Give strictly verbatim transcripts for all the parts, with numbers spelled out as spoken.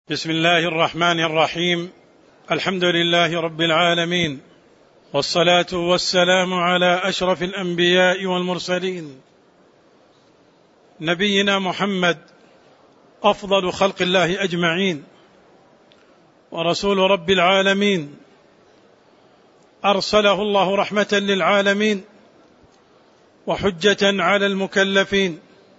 بسم الله الرحمن الرحيم. الحمد لله رب العالمين، والصلاة والسلام على أشرف الأنبياء والمرسلين، نبينا محمد أفضل خلق الله أجمعين، ورسول رب العالمين، أرسله الله رحمة للعالمين وحجة على المكلفين،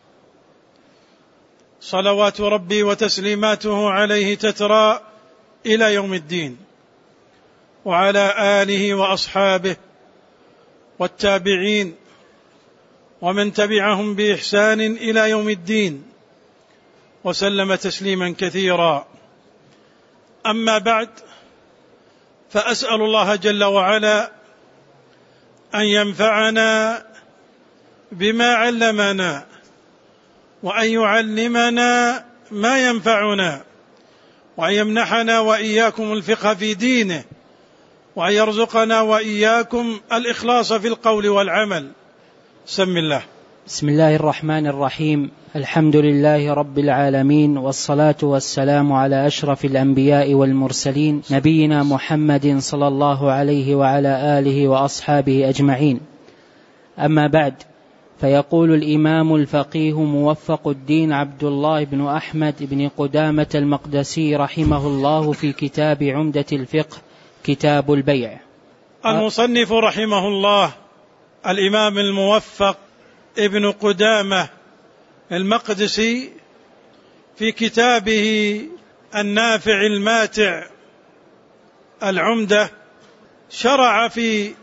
صلوات ربي وتسليماته عليه تترى إلى يوم الدين، وعلى آله وأصحابه والتابعين ومن تبعهم بإحسان إلى يوم الدين، وسلم تسليما كثيرا. أما بعد، فأسأل الله جل وعلا أن ينفعنا بما علمنا، وأن يعلمنا ما ينفعنا، وأن يمنحنا وإياكم الفقه في دينه، وأن يرزقنا وإياكم الإخلاص في القول والعمل. سم الله. بسم الله الرحمن الرحيم. الحمد لله رب العالمين، والصلاة والسلام على أشرف الأنبياء والمرسلين، نبينا محمد صلى الله عليه وعلى آله وأصحابه أجمعين. أما بعد، فيقول الإمام الفقيه موفق الدين عبد الله بن أحمد بن قدامة المقدسي رحمه الله في كتاب عمدة الفقه، كتاب البيع. المصنف رحمه الله الإمام الموفق ابن قدامة المقدسي في كتابه النافع الماتع العمدة شرع في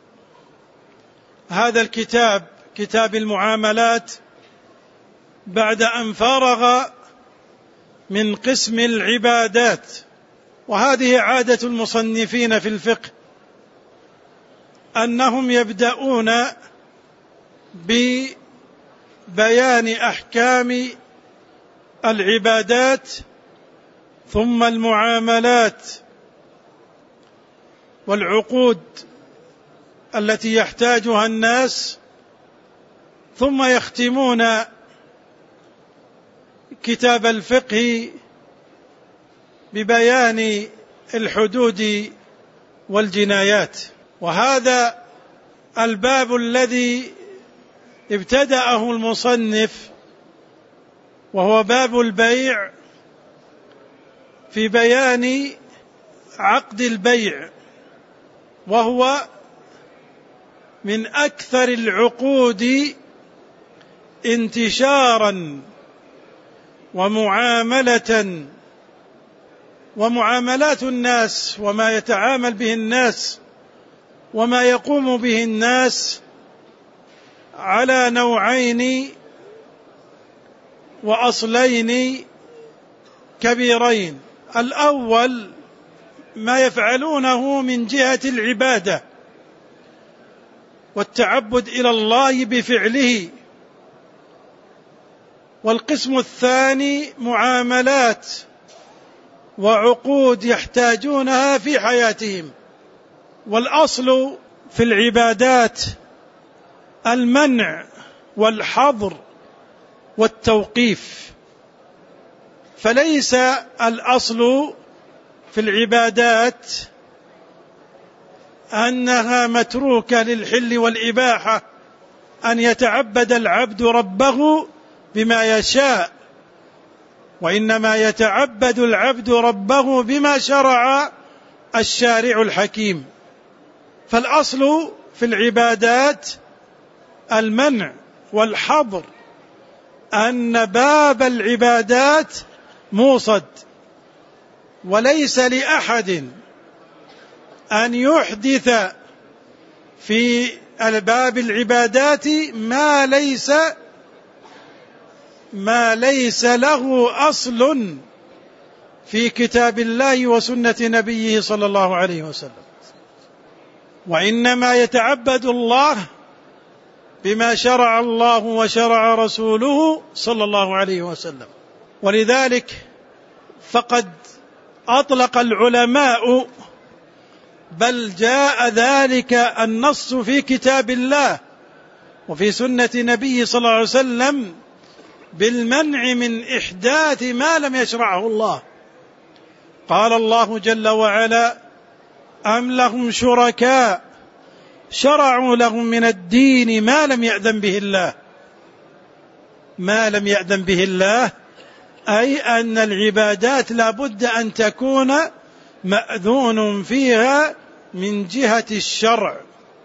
هذا الكتاب، كتاب المعاملات، بعد أن فرغ من قسم العبادات. وهذه عادة المصنفين في الفقه، أنهم يبدأون ببيان أحكام العبادات ثم المعاملات والعقود التي يحتاجها الناس، ثم يختمون كتاب الفقه ببيان الحدود والجنايات. وهذا الباب الذي ابتدأه المصنف، وهو باب البيع، في بيان عقد البيع، وهو من أكثر العقود انتشارا ومعاملة، ومعاملات الناس وما يتعامل به الناس وما يقوم به الناس على نوعين وأصلين كبيرين. الأول ما يفعلونه من جهة العبادة والتعبد إلى الله بفعله، والقسم الثاني معاملات وعقود يحتاجونها في حياتهم. والأصل في العبادات المنع والحظر والتوقيف، فليس الأصل في العبادات أنها متروكة للحل والإباحة، أن يتعبد العبد ربه بما يشاء، وإنما يتعبد العبد ربه بما شرع الشارع الحكيم. فالأصل في العبادات المنع والحظر، أن باب العبادات موصد، وليس لأحد أن يحدث في الباب العبادات ما ليس ما ليس له أصل في كتاب الله وسنة نبيه صلى الله عليه وسلم، وإنما يتعبد الله بما شرع الله وشرع رسوله صلى الله عليه وسلم. ولذلك فقد أطلق العلماء، بل جاء ذلك النص في كتاب الله وفي سنة نبيه صلى الله عليه وسلم، بالمنع من إحداث ما لم يشرعه الله، قال الله جل وعلا: أم لهم شركاء شرعوا لهم من الدين ما لم يأذن به الله. ما لم يأذن به الله أي أن العبادات لا بد أن تكون مأذون فيها من جهة الشرع،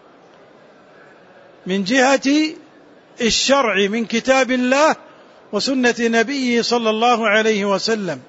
من جهة الشرع من كتاب الله وسنة نبيه صلى الله عليه وسلم.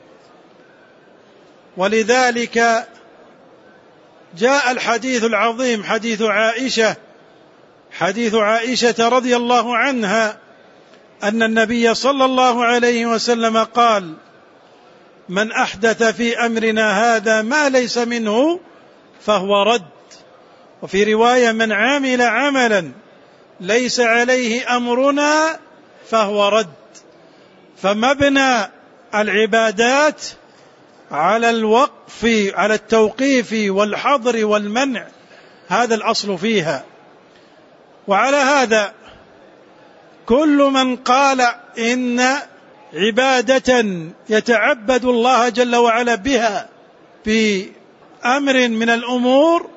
ولذلك جاء الحديث العظيم حديث عائشة حديث عائشة رضي الله عنها أن النبي صلى الله عليه وسلم قال: من أحدث في أمرنا هذا ما ليس منه فهو رد. وفي رواية: من عمل عملا ليس عليه أمرنا فهو رد. فمبنى العبادات على الوقف، على التوقيف والحظر والمنع، هذا الأصل فيها. وعلى هذا كل من قال إن عبادة يتعبد الله جل وعلا بها بأمر من الأمور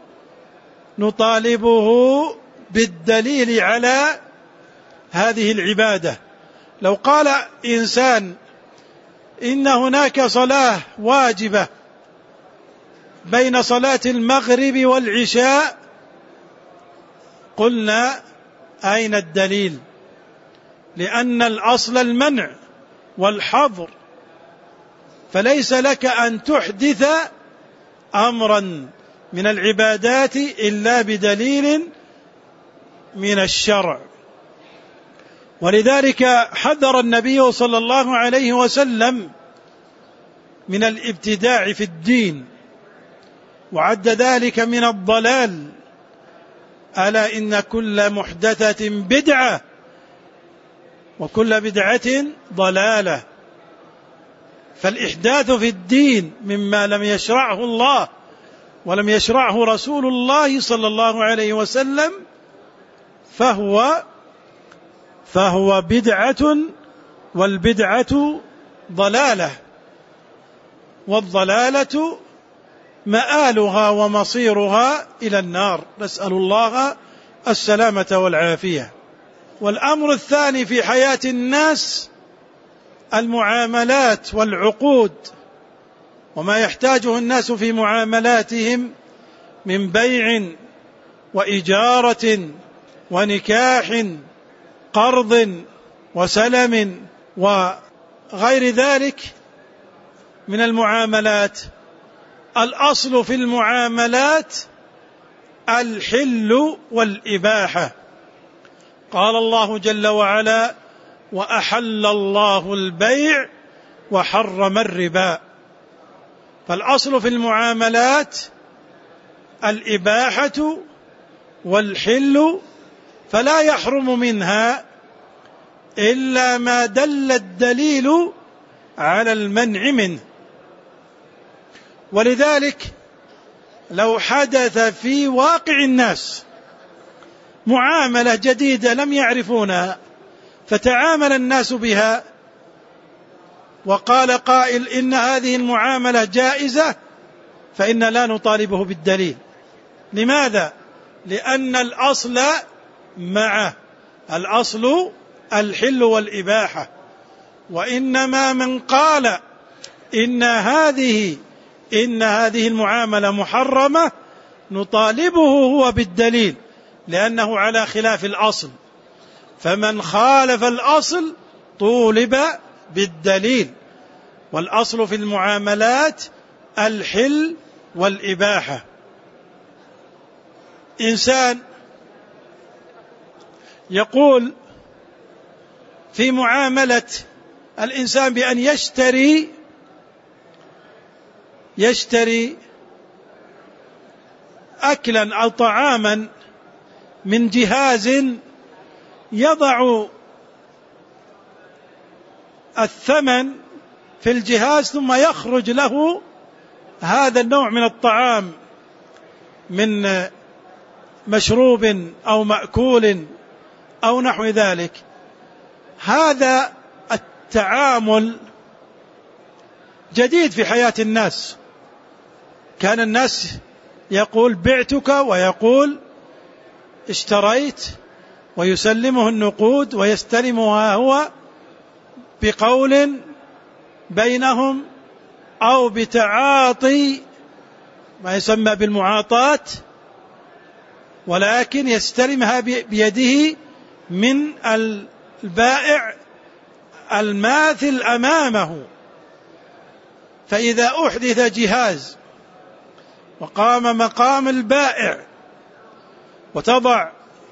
نطالبه بالدليل على هذه العبادة. لو قال إنسان إن هناك صلاة واجبة بين صلاة المغرب والعشاء، قلنا: أين الدليل؟ لأن الأصل المنع والحظر، فليس لك أن تحدث أمرا من العبادات إلا بدليل من الشرع. ولذلك حذر النبي صلى الله عليه وسلم من الابتداع في الدين، وعد ذلك من الضلال: ألا إن كل محدثة بدعة وكل بدعة ضلالة. فالإحداث في الدين مما لم يشرعه الله ولم يشرعه رسول الله صلى الله عليه وسلم فهو فهو بدعة، والبدعة ضلالة، والضلالة مآلها ومصيرها إلى النار، نسأل الله السلامة والعافية. والأمر الثاني في حياة الناس المعاملات والعقود، وما يحتاجه الناس في معاملاتهم من بيع وإجارة ونكاح، قرض وسلم وغير ذلك من المعاملات. الأصل في المعاملات الحل والإباحة. قال الله جل وعلا: وأحل الله البيع وحرم الربا. فالأصل في المعاملات الإباحة والحل، فلا يحرم منها إلا ما دل الدليل على المنع منه. ولذلك لو حدث في واقع الناس معاملة جديدة لم يعرفونها فتعامل الناس بها، وقال قائل إن هذه المعاملة جائزة، فإن لا نطالبه بالدليل. لماذا؟ لأن الأصل معه، الأصل الحل والإباحة. وإنما من قال إن هذه إن هذه المعاملة محرمة نطالبه هو بالدليل، لأنه على خلاف الأصل. فمن خالف الأصل طولب بالدليل. والأصل في المعاملات الحل والإباحة. إنسان يقول في معاملة الإنسان بأن يشتري يشتري أكلا أو طعاما من جهاز يضع الثمن في الجهاز ثم يخرج له هذا النوع من الطعام من مشروب أو مأكول أو نحو ذلك. هذا التعامل جديد في حياة الناس. كان الناس يقول بعتك ويقول اشتريت، ويسلمه النقود ويستلمها هو بقول بينهم أو بتعاطي ما يسمى بالمعاطاة، ولكن يستلمها بيده من البائع الماثل أمامه. فإذا أحدث جهاز وقام مقام البائع وتضع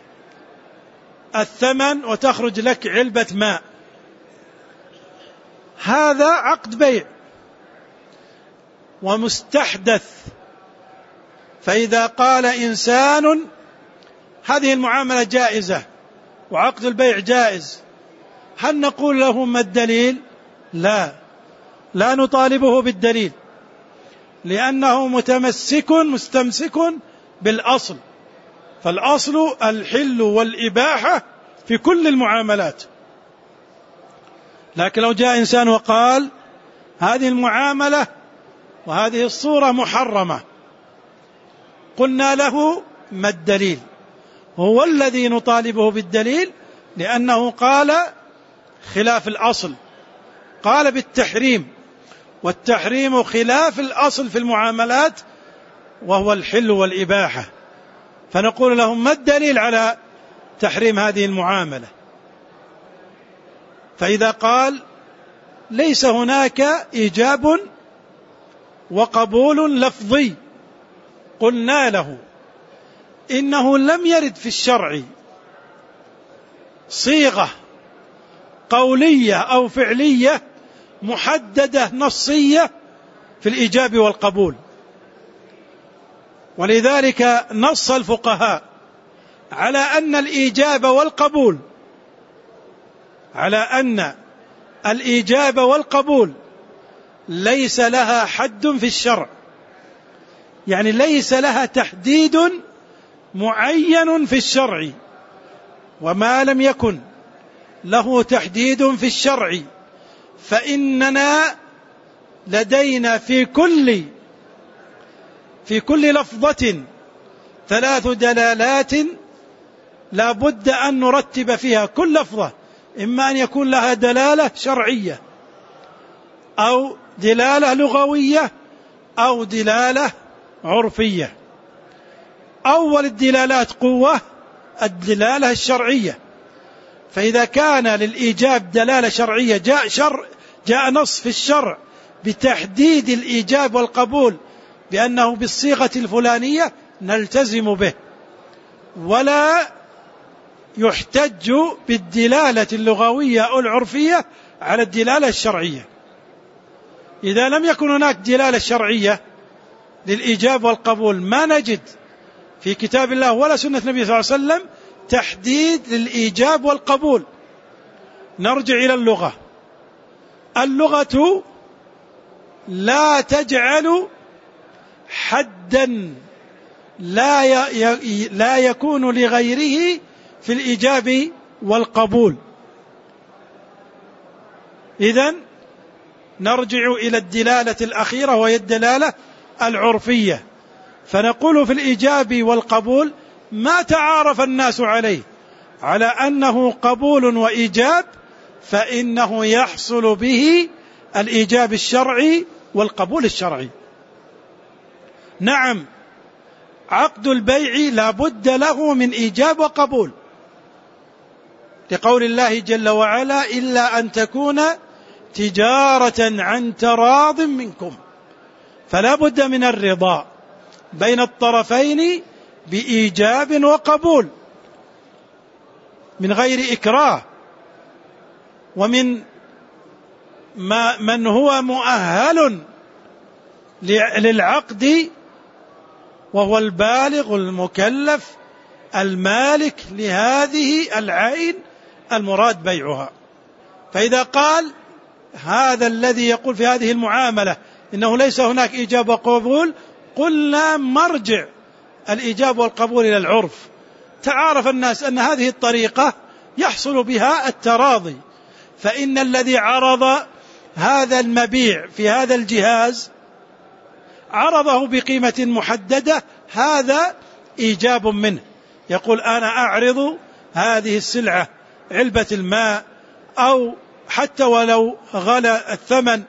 الثمن وتخرج لك علبة ماء، هذا عقد بيع ومستحدث. فإذا قال إنسان هذه المعاملة جائزة وعقد البيع جائز، هل نقول له ما الدليل؟ لا، لا نطالبه بالدليل، لأنه متمسك مستمسك بالأصل، فالأصل الحل والإباحة في كل المعاملات. لكن لو جاء إنسان وقال هذه المعاملة وهذه الصورة محرمة، قلنا له ما الدليل؟ هو الذي نطالبه بالدليل، لأنه قال خلاف الأصل، قال بالتحريم، والتحريم خلاف الأصل في المعاملات وهو الحل والإباحة. فنقول لهم ما الدليل على تحريم هذه المعاملة؟ فإذا قال ليس هناك إيجاب وقبول لفظي، قلنا له إنه لم يرد في الشرع صيغة قولية أو فعلية محددة نصية في الإيجاب والقبول، ولذلك نص الفقهاء على أن الإيجاب والقبول على أن الإيجاب والقبول ليس لها حد في الشرع، يعني ليس لها تحديد معين في الشرع، وما لم يكن له تحديد في الشرع فإننا لدينا في كل في كل لفظة ثلاث دلالات لا بد أن نرتب فيها كل لفظة، إما أن يكون لها دلالة شرعية أو دلالة لغوية أو دلالة عرفية. أول الدلالات قوة الدلالة الشرعية، فإذا كان للإيجاب دلالة شرعية، جاء شر جاء نص في الشرع بتحديد الإيجاب والقبول بأنه بالصيغة الفلانية نلتزم به، ولا يحتج بالدلالة اللغوية أو العرفية على الدلالة الشرعية. إذا لم يكن هناك دلالة شرعية للإيجاب والقبول، ما نجد في كتاب الله ولا سنة النبي صلى الله عليه وسلم تحديد للإيجاب والقبول. نرجع إلى اللغة. اللغة لا تجعل حدا لا ي... لا يكون لغيره في الإيجاب والقبول. إذن نرجع إلى الدلالة الأخيرة وهي الدلالة العرفية، فنقول في الإيجاب والقبول ما تعارف الناس عليه على أنه قبول وإيجاب فإنه يحصل به الإيجاب الشرعي والقبول الشرعي. نعم، عقد البيع لا بد له من إيجاب وقبول، لقول الله جل وعلا إلا أن تكون تجارة عن تراض منكم، فلا بد من الرضا بين الطرفين بإيجاب وقبول من غير إكراه، ومن ما من هو مؤهل للعقد وهو البالغ المكلف المالك لهذه العين المراد بيعها. فإذا قال هذا الذي يقول في هذه المعاملة إنه ليس هناك إيجاب وقبول، قلنا مرجع الإيجاب والقبول إلى العرف. تعارف الناس أن هذه الطريقة يحصل بها التراضي، فإن الذي عرض هذا المبيع في هذا الجهاز عرضه بقيمة محددة، هذا إيجاب منه، يقول أنا أعرض هذه السلعة علبة الماء أو حتى ولو غلى الثمن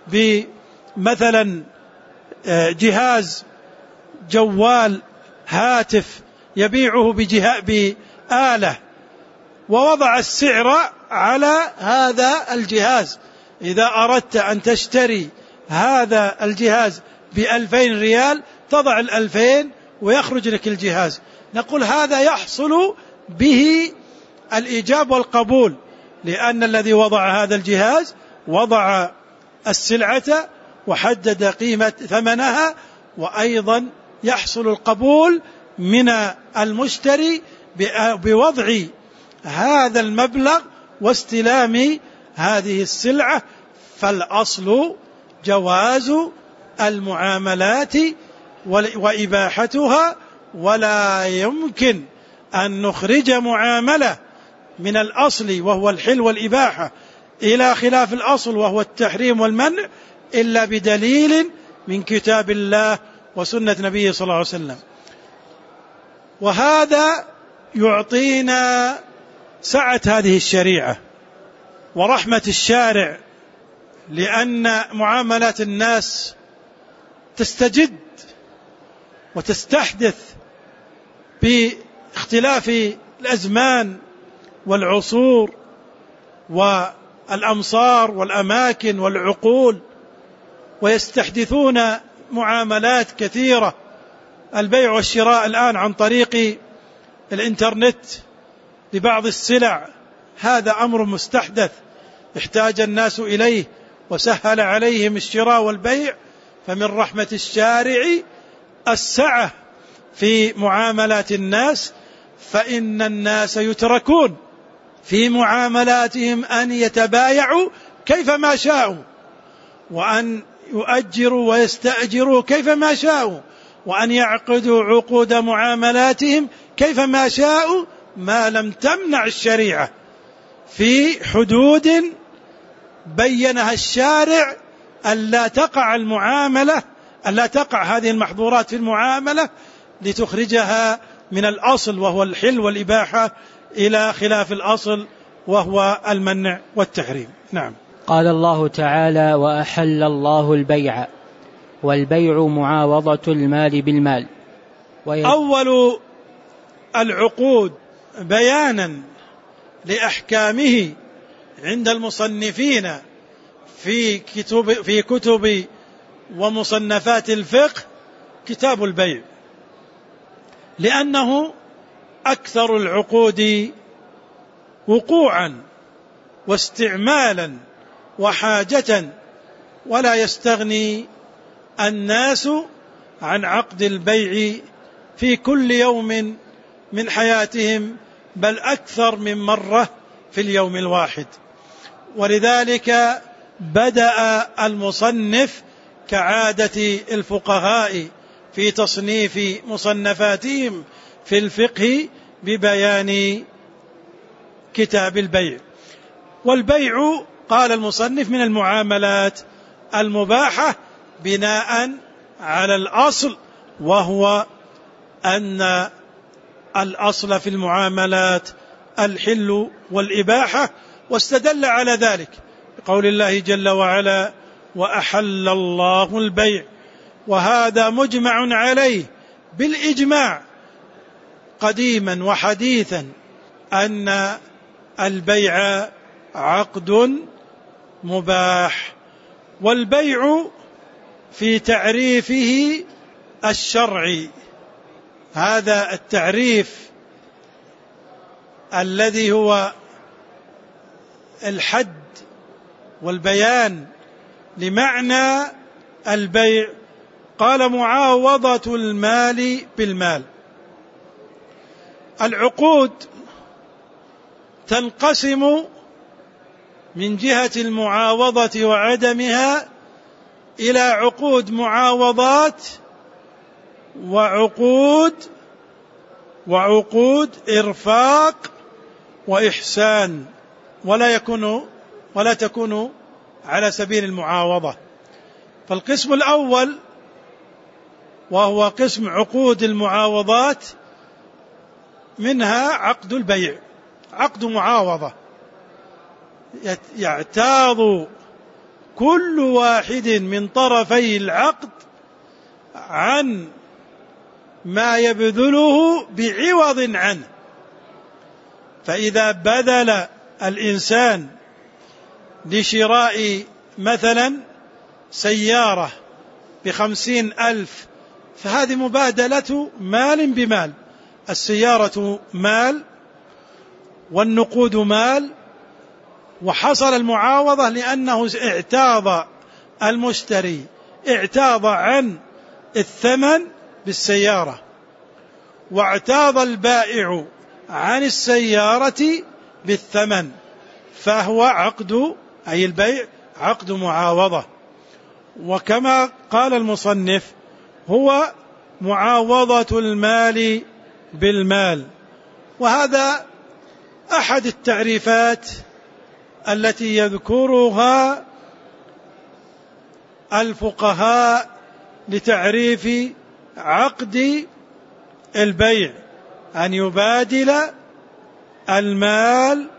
بمثلا جهاز جوال هاتف يبيعه بآلة ووضع السعر على هذا الجهاز، إذا أردت أن تشتري هذا الجهاز بألفين ريال تضع الألفين ويخرج لك الجهاز. نقول هذا يحصل به الإيجاب والقبول، لأن الذي وضع هذا الجهاز وضع السلعة وحدد قيمة ثمنها، وأيضا يحصل القبول من المشتري بوضع هذا المبلغ واستلام هذه السلعة. فالأصل جواز المعاملات وإباحتها، ولا يمكن أن نخرج معاملة من الأصل وهو الحل والإباحة إلى خلاف الأصل وهو التحريم والمنع إلا بدليل من كتاب الله وسنة نبيه صلى الله عليه وسلم. وهذا يعطينا سعة هذه الشريعة ورحمة الشارع، لأن معاملات الناس تستجد وتستحدث باختلاف الأزمان والعصور والأمصار والأماكن والعقول، ويستحدثون معاملات كثيرة. البيع والشراء الآن عن طريق الإنترنت لبعض السلع هذا أمر مستحدث احتاج الناس إليه وسهل عليهم الشراء والبيع. فمن رحمة الشارع السعة في معاملات الناس، فإن الناس يتركون في معاملاتهم أن يتبايعوا كيفما شاءوا، وأن يؤجروا ويستأجروا كيفما شاءوا، وأن يعقدوا عقود معاملاتهم كيفما شاءوا، ما لم تمنع الشريعة في حدود بينها الشارع ألا تقع المعاملة ألا تقع هذه المحظورات في المعاملة لتخرجها من الأصل وهو الحل والإباحة إلى خلاف الأصل وهو المنع والتحريم. نعم. قال الله تعالى: وأحل الله البيع والبيع معاوضة المال بالمال. أول العقود بيانا لأحكامه عند المصنفين في كتب, في كتب ومصنفات الفقه كتاب البيع، لأنه أكثر العقود وقوعا واستعمالا وحاجة، ولا يستغني الناس عن عقد البيع في كل يوم من حياتهم، بل أكثر من مرة في اليوم الواحد. ولذلك بدأ المصنف كعادة الفقهاء في تصنيف مصنفاتهم في الفقه ببيان كتاب البيع. والبيع قال المصنف من المعاملات المباحة بناء على الأصل، وهو أن الأصل في المعاملات الحل والإباحة، واستدل على ذلك بقول الله جل وعلا: وأحل الله البيع. وهذا مجمع عليه بالإجماع قديما وحديثا أن البيع عقد مباح. والبيع في تعريفه الشرعي، هذا التعريف الذي هو الحد والبيان لمعنى البيع، قال: معاوضة المال بالمال. العقود تنقسم من جهة المعاوضة وعدمها إلى عقود معاوضات وعقود وعقود إرفاق وإحسان، ولا يكون ولا تكون على سبيل المعاوضة. فالقسم الأول وهو قسم عقود المعاوضات، منها عقد البيع، عقد معاوضة يعتاض كل واحد من طرفي العقد عن ما يبذله بعوض عنه. فإذا بذل الإنسان لشراء مثلا سيارة بخمسين ألف فهذه مبادلة مال بمال، السيارة مال والنقود مال، وحصل المعاوضة لأنه اعتاض المشتري اعتاض عن الثمن بالسيارة، واعتاض البائع عن السيارة بالثمن، فهو عقد أي البيع عقد معاوضة. وكما قال المصنف هو معاوضة المال بالمال، وهذا أحد التعريفات التي يذكرها الفقهاء لتعريف عقد البيع، أن يبادل المال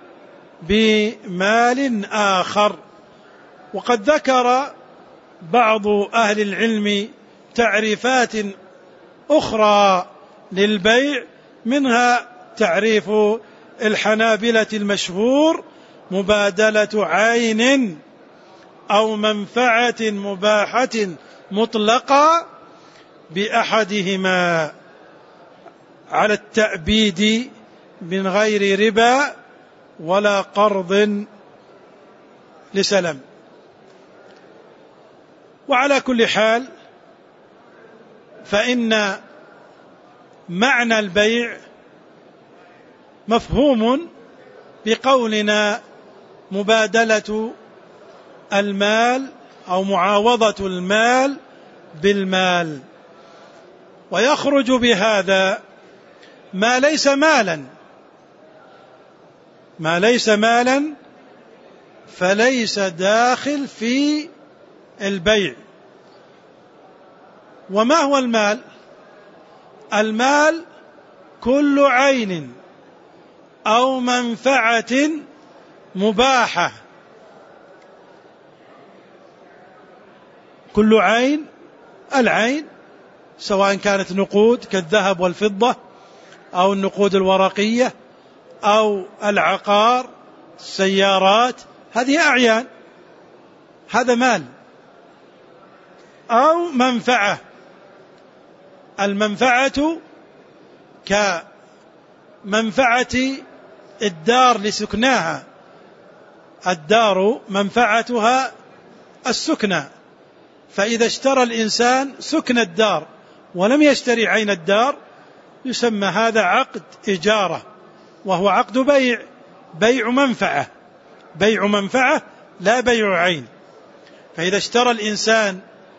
بمال آخر. وقد ذكر بعض أهل العلم تعريفات أخرى للبيع، منها تعريف الحنابلة المشهور مبادلة عين أو منفعة مباحة مطلقة بأحدهما على التأبيد من غير ربا ولا قرض لسلم. وعلى كل حال فإن معنى البيع مفهوم بقولنا مبادلة المال أو معاوضة المال بالمال، ويخرج بهذا ما ليس مالا، ما ليس مالا فليس داخل في البيع. وما هو المال؟ المال كل عين أو منفعة مباحة، كل عين، العين سواء كانت نقود كالذهب والفضة أو النقود الورقية أو العقار السيارات، هذه أعيان، هذا مال. أو منفعة، المنفعة كمنفعة الدار لسكناها، الدار منفعتها السكنى، فإذا اشترى الإنسان سكن الدار ولم يشتري عين الدار يسمى هذا عقد إجارة، وهو عقد بيع، بيع منفعة، بيع منفعة لا بيع عين. فإذا اشترى الإنسان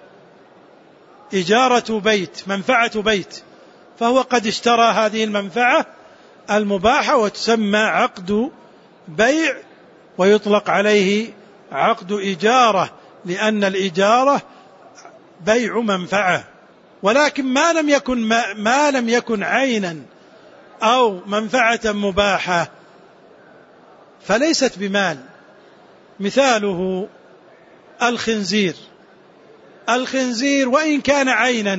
إجارة بيت، منفعة بيت، فهو قد اشترى هذه المنفعة المباحة وتسمى عقد بيع، ويطلق عليه عقد إجارة، لأن الإجارة بيع منفعة. ولكن ما لم يكن ما, ما لم يكن عينا أو منفعة مباحة فليست بمال. مثاله الخنزير، الخنزير وإن كان عينا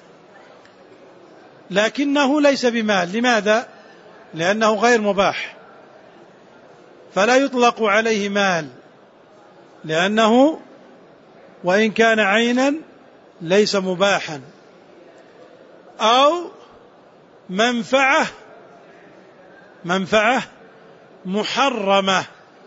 لكنه ليس بمال. لماذا؟ لأنه غير مباح، فلا يطلق عليه مال، لأنه وإن كان عينا ليس مباحا. أو منفعة منفعة محرمة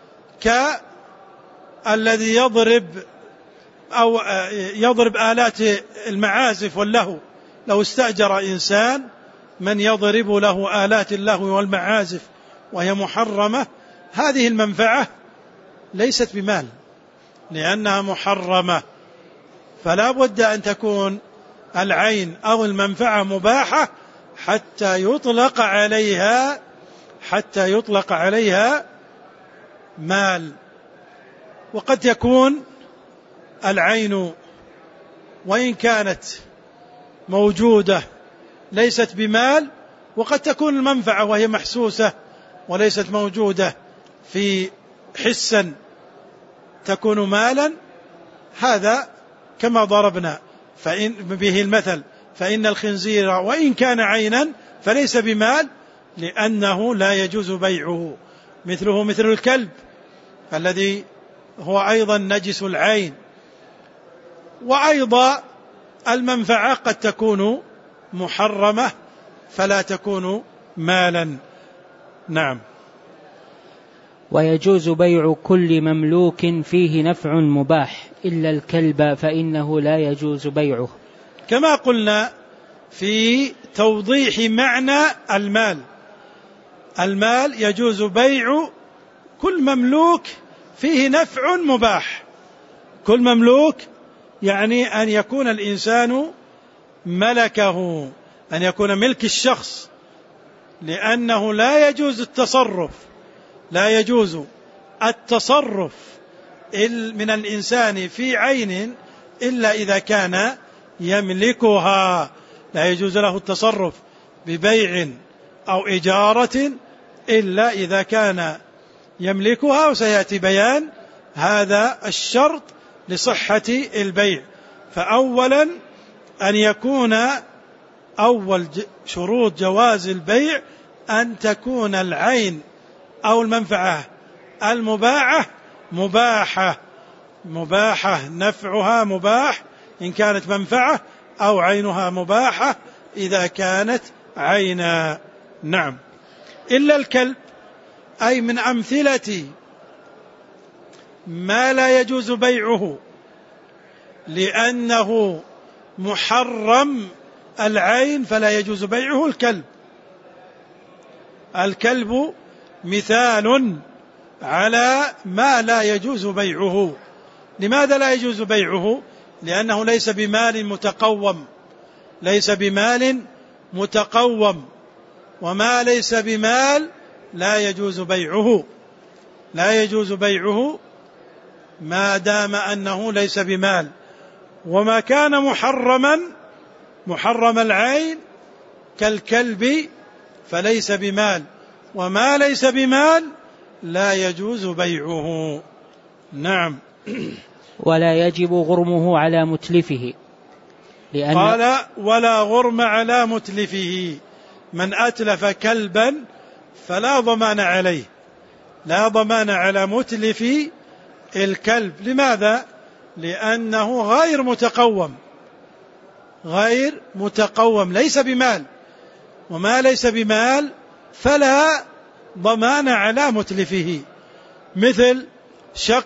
كالذي يضرب أو يضرب آلات المعازف واللهو، لو استأجر إنسان من يضرب له آلات اللهو والمعازف وهي محرمة، هذه المنفعة ليست بمال لأنها محرمة، فلا بد أن تكون العين أو المنفعة مباحة حتى يطلق عليها حتى يطلق عليها مال. وقد يكون العين وإن كانت موجودة ليست بمال، وقد تكون المنفعة وهي محسوسة وليست موجودة في حسا تكون مالا. هذا كما ضربنا فإن به المثل، فإن الخنزير وإن كان عينا فليس بمال لأنه لا يجوز بيعه، مثله مثل الكلب الذي هو أيضا نجس العين. وأيضا المنفعة قد تكون محرمة فلا تكون مالا. نعم. ويجوز بيع كل مملوك فيه نفع مباح إلا الكلب فإنه لا يجوز بيعه، كما قلنا في توضيح معنى المال. المال يجوز بيع كل مملوك فيه نفع مباح. كل مملوك يعني أن يكون الإنسان ملكه، أن يكون ملك الشخص، لأنه لا يجوز التصرف لا يجوز التصرف من الإنسان في عين إلا إذا كان يملكها. لا يجوز له التصرف ببيع أو إجارة إلا إذا كان يملكها، وسيأتي بيان هذا الشرط لصحة البيع. فأولا أن يكون أول شروط جواز البيع أن تكون العين أو المنفعة المباحة مباحة مباحة نفعها مباح إن كانت منفعة، أو عينها مباحة إذا كانت عينا. نعم. إلا الكلب أي من أمثلة ما لا يجوز بيعه لأنه محرم العين فلا يجوز بيعه الكلب. الكلب مثال على ما لا يجوز بيعه. لماذا لا يجوز بيعه؟ لأنه ليس بمال متقوم ليس بمال متقوم وما ليس بمال لا يجوز بيعه لا يجوز بيعه ما دام أنه ليس بمال. وما كان محرما محرم العين كالكلب فليس بمال، وما ليس بمال لا يجوز بيعه. نعم. ولا يجب غرمه على متلفه، لأن قال ولا غرم على متلفه. من أتلف كلبا فلا ضمان عليه، لا ضمان على متلف الكلب. لماذا؟ لأنه غير متقوم غير متقوم ليس بمال، وما ليس بمال فلا ضمان على متلفه. مثل شق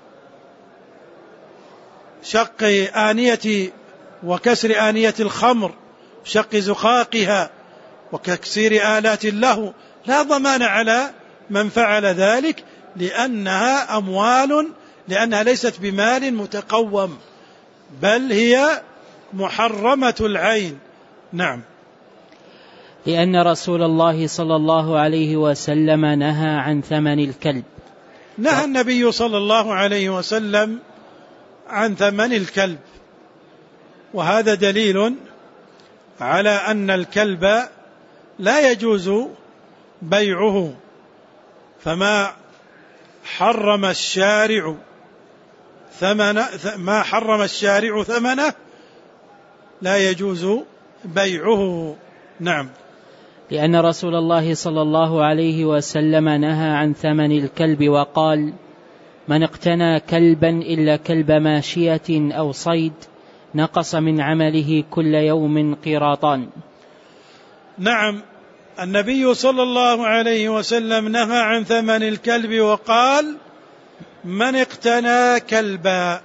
شق آنية وكسر آنية الخمر، شق زقاقها وكسير آلات له، لا ضمان على من فعل ذلك لأنها أموال، لأنها ليست بمال متقوم بل هي محرمة العين. نعم. لأن رسول الله صلى الله عليه وسلم نهى عن ثمن الكلب. نهى النبي صلى الله عليه وسلم عن ثمن الكلب، وهذا دليل على أن الكلب لا يجوز بيعه. فما حرم الشارع ثمن ما حرم الشارع ثمنه لا يجوز بيعه. نعم. لأن رسول الله صلى الله عليه وسلم نهى عن ثمن الكلب وقال: من اقتنى كلبا إلا كلب ماشية أو صيد نقص من عمله كل يوم قيراطان. نعم. النبي صلى الله عليه وسلم نهى عن ثمن الكلب وقال: من اقتنى كلبا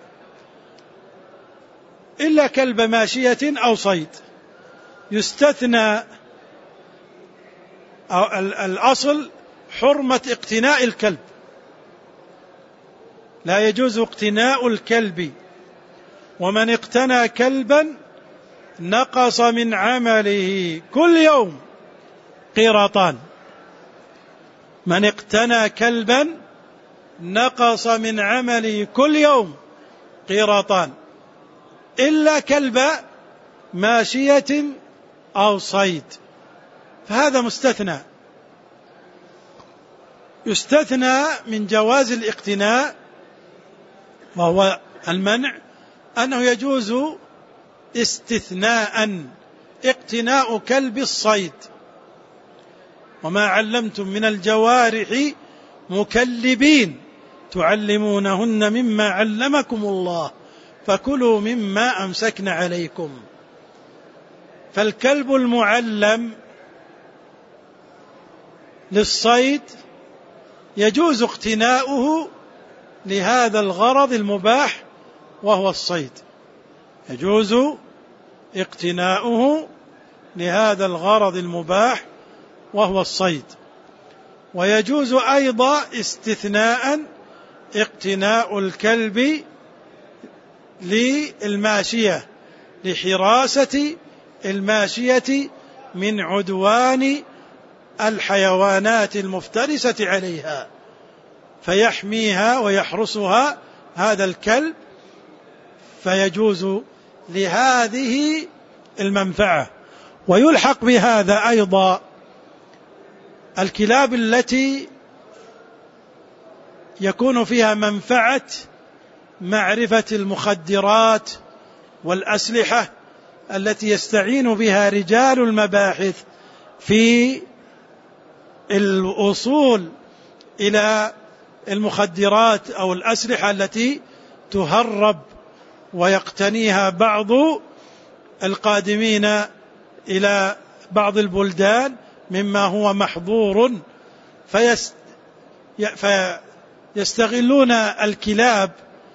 إلا كلب ماشية أو صيد. يستثنى الأصل حرمة اقتناء الكلب، لا يجوز اقتناء الكلب. ومن اقتنى كلبا نقص من عمله كل يوم قيراطان. من اقتنى كلبا نقص من عمله كل يوم قيراطان إلا كلب ماشية أو صيد، فهذا مستثنى. يستثنى من جواز الاقتناء وهو المنع أنه يجوز استثناء اقتناء كلب الصيد. وما علمتم من الجوارح مكلبين تعلمونهن مما علمكم الله فكلوا مما أمسكن عليكم. فالكلب المعلم للصيد يجوز اقتناؤه لهذا الغرض المباح وهو الصيد، يجوز اقتناؤه لهذا الغرض المباح وهو الصيد. ويجوز أيضا استثناء اقتناء الكلب للماشية لحراسة الماشية من عدوان الحيوانات المفترسة عليها، فيحميها ويحرسها هذا الكلب، فيجوز لهذه المنفعة. ويلحق بهذا أيضا الكلاب التي يكون فيها منفعة معرفة المخدرات والأسلحة التي يستعين بها رجال المباحث في الوصول إلى المخدرات أو الأسلحة التي تهرب ويقتنيها بعض القادمين إلى بعض البلدان مما هو محظور، فيست فيستغلون الكلاب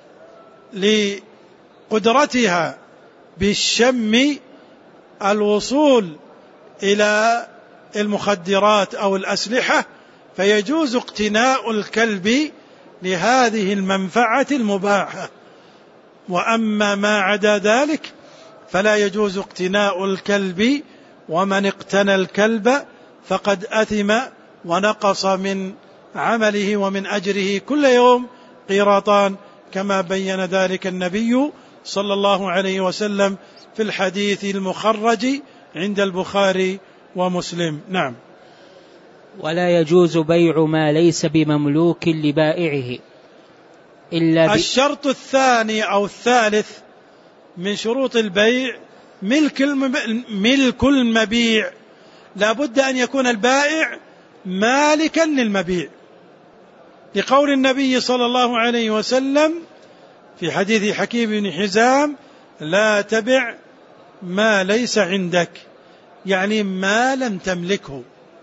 لقدرتها بالشم الوصول إلى المخدرات أو الأسلحة، فيجوز اقتناء الكلب لهذه المنفعة المباحة. وأما ما عدا ذلك فلا يجوز اقتناء الكلب، ومن اقتنى الكلب فقد أثم ونقص من عمله ومن أجره كل يوم قيراطان، كما بين ذلك النبي صلى الله عليه وسلم في الحديث المخرج عند البخاري ومسلم. نعم. ولا يجوز بيع ما ليس بمملوك لبائعه إلا ب... الشرط الثاني أو الثالث من شروط البيع ملك ملك المبيع، لا بد أن يكون البائع مالكا للمبيع، لقول النبي صلى الله عليه وسلم في حديث حكيم بن حزام: لا تبع ما ليس عندك، يعني ما لم تملكه.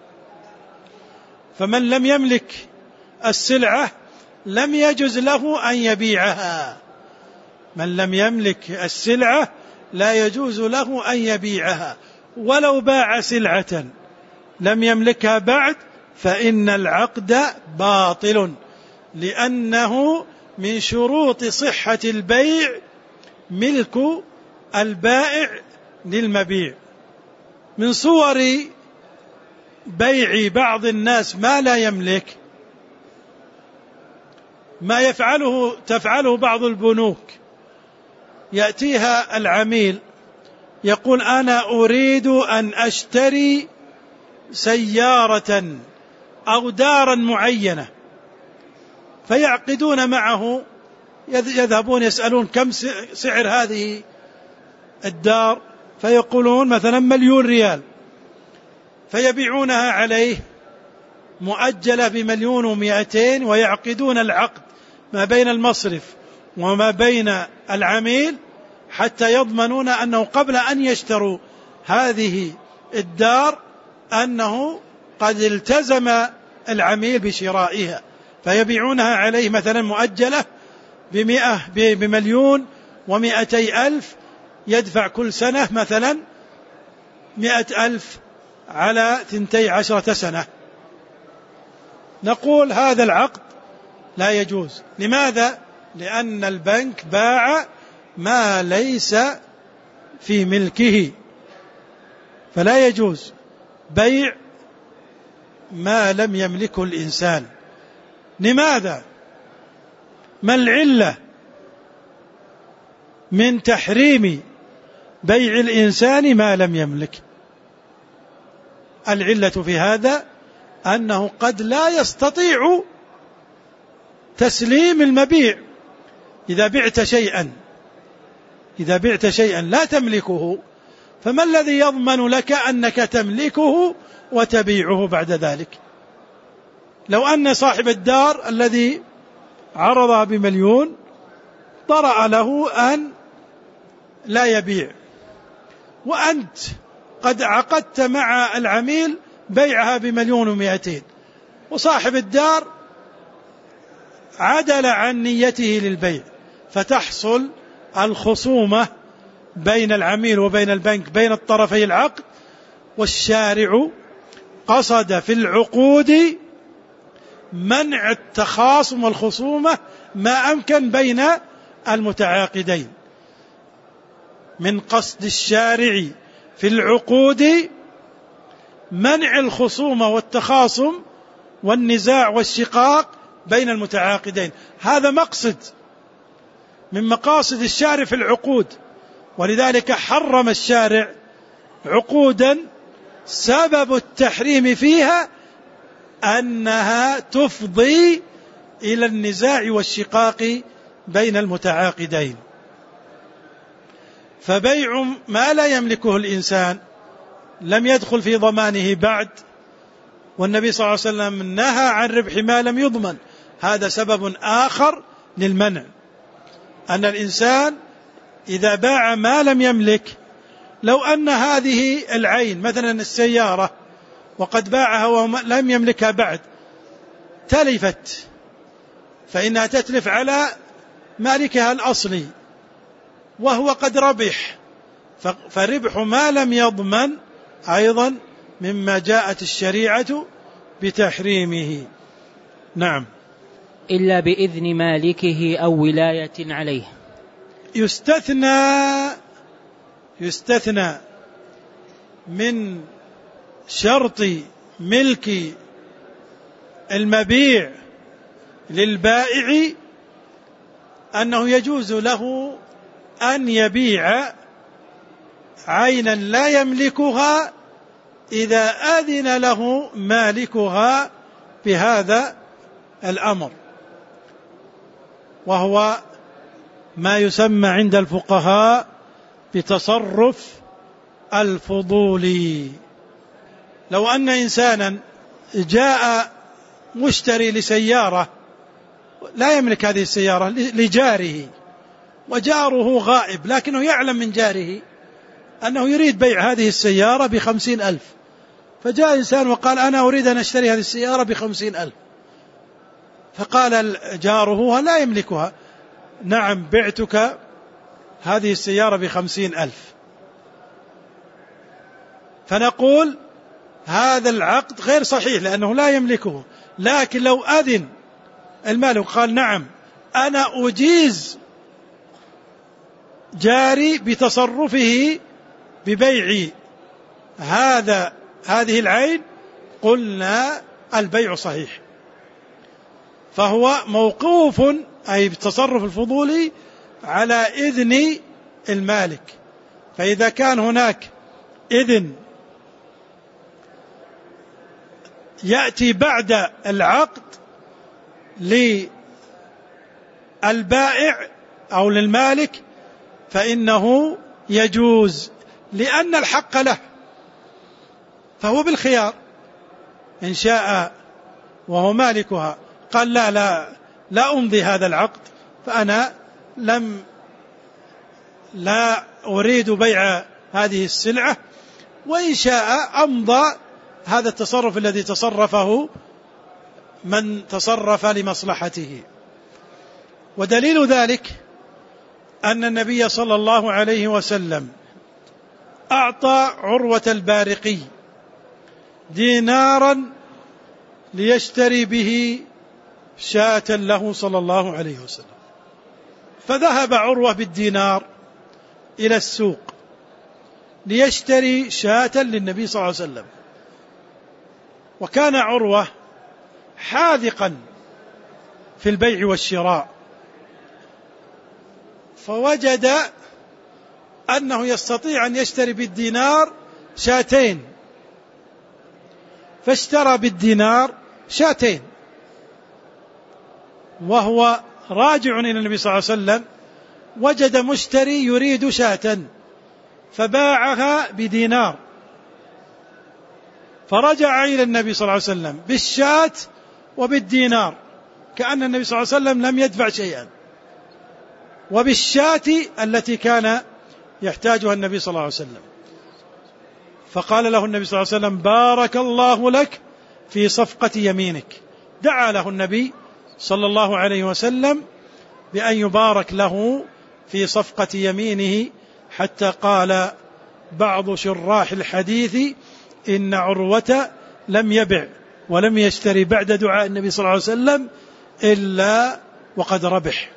فمن لم يملك السلعة لم يجز له أن يبيعها، من لم يملك السلعة لا يجوز له أن يبيعها، ولو باع سلعة لم يملكها بعد فإن العقد باطل، لأنه من شروط صحة البيع ملك البائع للمبيع. من صور بيع بعض الناس ما لا يملك ما يفعله تفعله بعض البنوك، يأتيها العميل يقول: أنا أريد أن أشتري سيارة أو دارا معينة، فيعقدون معه، يذهبون يسألون كم سعر هذه الدار، فيقولون مثلا مليون ريال، فيبيعونها عليه مؤجلة بمليون ومئتين، ويعقدون العقد ما بين المصرف وما بين العميل حتى يضمنون أنه قبل أن يشتروا هذه الدار أنه قد التزم العميل بشرائها، فيبيعونها عليه مثلا مؤجلة بمئة بمليون ومئتي ألف، يدفع كل سنة مثلا مئة ألف على ثنتي عشرة سنة. نقول هذا العقد لا يجوز. لماذا؟ لأن البنك باع ما ليس في ملكه، فلا يجوز بيع ما لم يملكه الإنسان. لماذا؟ ما العلة من تحريم بيع الإنسان ما لم يملك؟ العلة في هذا أنه قد لا يستطيع تسليم المبيع. إذا بعت شيئا إذا بعت شيئا لا تملكه، فما الذي يضمن لك أنك تملكه وتبيعه بعد ذلك؟ لو أن صاحب الدار الذي عرضها بمليون طرأ له أن لا يبيع، وأنت قد عقدت مع العميل بيعها بمليون ومئتين، وصاحب الدار عدل عن نيته للبيع، فتحصل الخصومة بين العميل وبين البنك، بين الطرفي العقد. والشارع قصد في العقود منع التخاصم والخصومة ما أمكن بين المتعاقدين. من قصد الشارع في العقود منع الخصومة والتخاصم والنزاع والشقاق بين المتعاقدين. هذا مقصد من مقاصد الشارع في العقود، ولذلك حرم الشارع عقودا سبب التحريم فيها أنها تفضي إلى النزاع والشقاق بين المتعاقدين. فبيع ما لا يملكه الإنسان لم يدخل في ضمانه بعد، والنبي صلى الله عليه وسلم نهى عن ربح ما لم يضمن. هذا سبب آخر للمنع، أن الإنسان إذا باع ما لم يملك، لو أن هذه العين مثلا السيارة وقد باعها ولم يملكها بعد تلفت، فإنها تتلف على مالكها الأصلي وهو قد ربح، فربح ما لم يضمن أيضا مما جاءت الشريعة بتحريمه. نعم. إلا بإذن مالكه أو ولاية عليه. يستثنى يستثنى من شرط ملك المبيع للبائع أنه يجوز له أن يبيع عينا لا يملكها إذا أذن له مالكها بهذا الأمر، وهو ما يسمى عند الفقهاء بتصرف الفضولي. لو أن إنسانا جاء مشتري لسيارة لا يملك هذه السيارة لجاره، وجاره غائب، لكنه يعلم من جاره أنه يريد بيع هذه السيارة بخمسين ألف، فجاء إنسان وقال أنا أريد أن أشتري هذه السيارة بخمسين ألف، فقال جاره لا يملكها نعم بعتك هذه السيارة بخمسين ألف، فنقول هذا العقد غير صحيح لأنه لا يملكه. لكن لو أذن المالك قال نعم أنا أجيز جاري بتصرفه ببيع هذا هذه العين، قلنا البيع صحيح. فهو موقوف أي بالتصرف الفضولي على إذن المالك. فإذا كان هناك إذن يأتي بعد العقد للبائع أو للمالك فإنه يجوز، لأن الحق له، فهو بالخيار إن شاء وهو مالكها قال لا لا لا أمضي هذا العقد فأنا لم لا أريد بيع هذه السلعة، وإن شاء أمضى هذا التصرف الذي تصرفه من تصرف لمصلحته. ودليل ذلك أن النبي صلى الله عليه وسلم أعطى عروة البارقي دينارا ليشتري به شاة له صلى الله عليه وسلم، فذهب عروة بالدينار إلى السوق ليشتري شاة للنبي صلى الله عليه وسلم. وكان عروة حاذقا في البيع والشراء فوجد أنه يستطيع أن يشتري بالدينار شاتين، فاشترى بالدينار شاتين، وهو راجع إلى النبي صلى الله عليه وسلم وجد مشتري يريد شاة فباعها بدينار، فرجع إلى النبي صلى الله عليه وسلم بالشاة وبالدينار، كأن النبي صلى الله عليه وسلم لم يدفع شيئا، وبالشاة التي كان يحتاجها النبي صلى الله عليه وسلم. فقال له النبي صلى الله عليه وسلم: بارك الله لك في صفقة يمينك. دعا له النبي صلى الله عليه وسلم بأن يبارك له في صفقة يمينه، حتى قال بعض شراح الحديث: إن عروة لم يبع ولم يشتري بعد دعاء النبي صلى الله عليه وسلم إلا وقد ربح،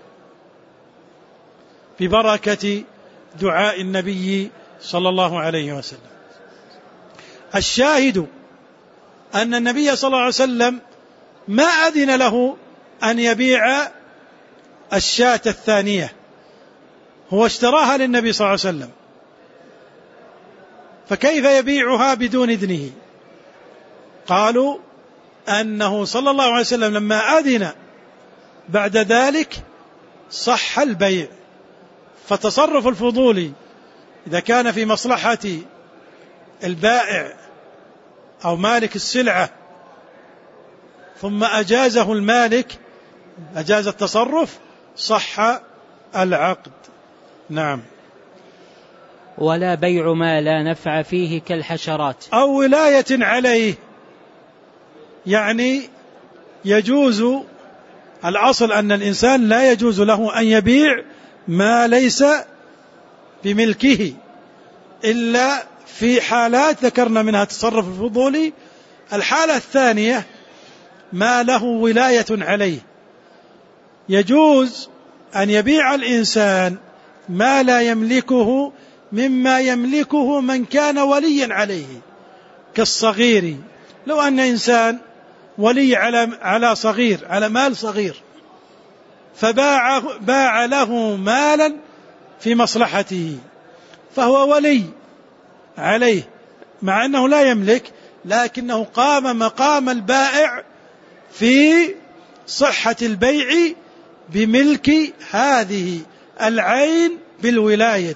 ببركة دعاء النبي صلى الله عليه وسلم. الشاهد أن النبي صلى الله عليه وسلم ما أذن له أن يبيع الشاة الثانية، هو اشتراها للنبي صلى الله عليه وسلم، فكيف يبيعها بدون إذنه؟ قالوا أنه صلى الله عليه وسلم لما أذن بعد ذلك صح البيع. فتصرف الفضولي إذا كان في مصلحة البائع أو مالك السلعة ثم أجازه المالك، أجاز التصرف، صح العقد. نعم. ولا بيع ما لا نفع فيه كالحشرات أو ولاية عليه، يعني يجوز، الأصل أن الإنسان لا يجوز له أن يبيع ما ليس بملكه إلا في حالات ذكرنا منها تصرف الفضولي. الحالة الثانية ما له ولاية عليه، يجوز أن يبيع الإنسان ما لا يملكه مما يملكه من كان وليا عليه، كالصغير. لو أن إنسان ولي على على صغير، على مال صغير، فباع باع له مالا في مصلحته، فهو ولي عليه مع أنه لا يملك، لكنه قام مقام البائع في صحة البيع بملك هذه العين بالولاية.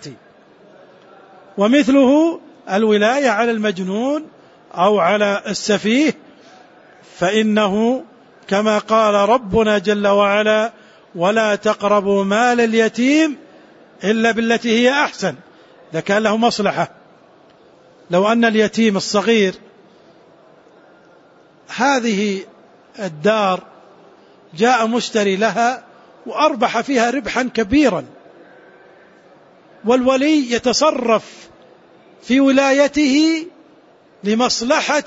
ومثله الولاية على المجنون أو على السفيه، فإنه كما قال ربنا جل وعلا: ولا تقربوا مال اليتيم إلا بالتي هي أحسن. إذا كان له مصلحة، لو أن اليتيم الصغير هذه الدار جاء مشتري لها وأربح فيها ربحا كبيرا، والولي يتصرف في ولايته لمصلحة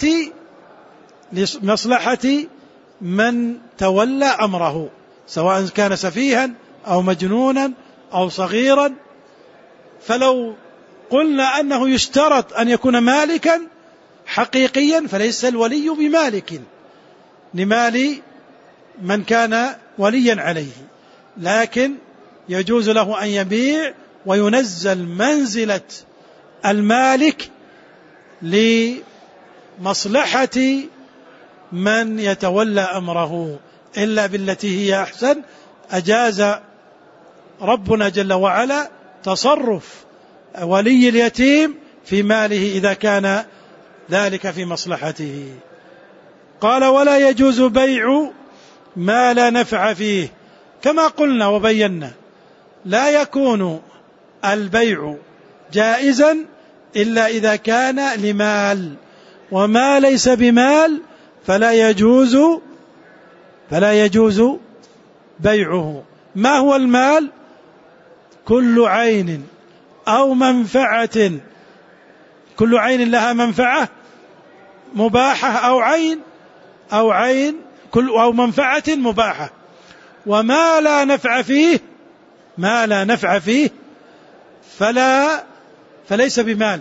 لمصلحة من تولى أمره، سواء كان سفيها أو مجنونا أو صغيرا. فلو قلنا أنه يشترط أن يكون مالكا حقيقيا، فليس الولي بمالك لمال من كان وليا عليه، لكن يجوز له أن يبيع وينزل منزلة المالك لمصلحة من يتولى أمره إلا بالتي هي أحسن. أجاز ربنا جل وعلا تصرف ولي اليتيم في ماله إذا كان ذلك في مصلحته. قال: ولا يجوز بيع ما لا نفع فيه. كما قلنا وبينا، لا يكون البيع جائزا إلا إذا كان لمال، وما ليس بمال فلا يجوز فلا يجوز بيعه. ما هو المال؟ كل عين أو منفعة، كل عين لها منفعة مباحة أو عين أو عين كل أو منفعة مباحة. وما لا نفع فيه، ما لا نفع فيه فلا فليس بمال.